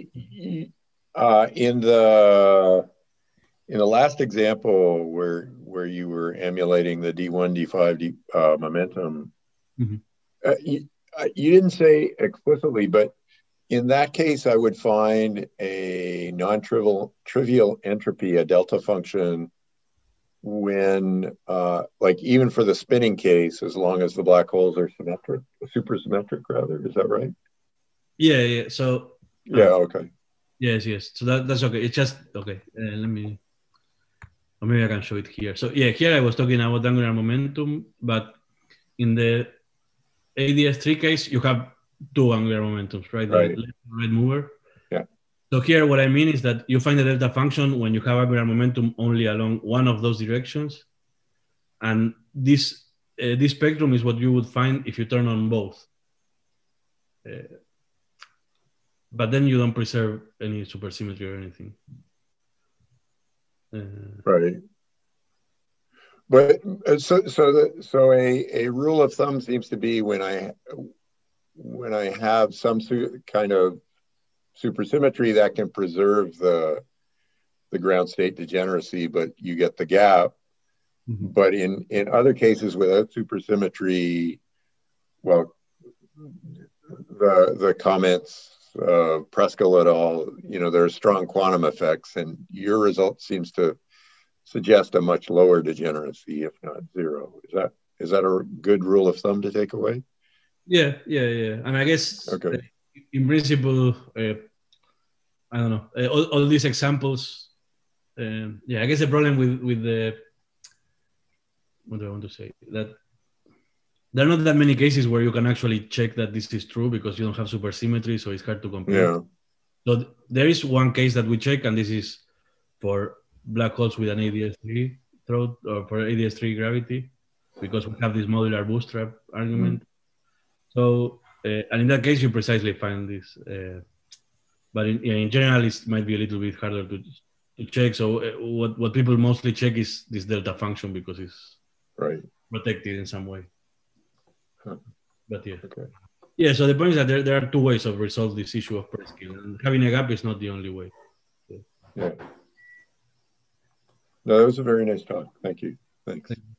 In the last example where you were emulating the D1, D5 momentum, you didn't say explicitly, but in that case, I would find a non-trivial entropy, a delta function, when like even for the spinning case, as long as the black holes are supersymmetric rather. Is that right? Yeah. So yeah, okay. Yes, yes. So that's okay. It's just okay. Let me. Or maybe I can show it here. So yeah, here I was talking about angular momentum, but in the ADS3 case, you have two angular momentums, right? The Right. left and right mover. Yeah. So here, what I mean is that you find the delta function when you have angular momentum only along one of those directions, and this spectrum is what you would find if you turn on both. But then you don't preserve any supersymmetry or anything. Right. But so a rule of thumb seems to be when I have some kind of supersymmetry that can preserve the ground state degeneracy, but you get the gap. Mm-hmm. But in other cases without supersymmetry, well, the comments, Preskel et al., there are strong quantum effects, and your result seems to suggest a much lower degeneracy, if not zero. Is that a good rule of thumb to take away? Yeah. And I guess in principle, I don't know, all these examples. I guess the problem with the, what do I want to say? That there are not that many cases where you can actually check that this is true because you don't have supersymmetry, so it's hard to compare. Yeah. So there is one case that we check, and this is for black holes with an ADS3 throat, or for ADS3 gravity, because we have this modular bootstrap argument. So, and in that case, you precisely find this. But in general, it might be a little bit harder to check. So what people mostly check is this delta function because it's protected in some way. Huh. But yeah. Okay. Yeah, so the point is that there are two ways of resolve this issue of Preskill, and having a gap is not the only way. Yeah. No, that was a very nice talk. Thank you. Thanks.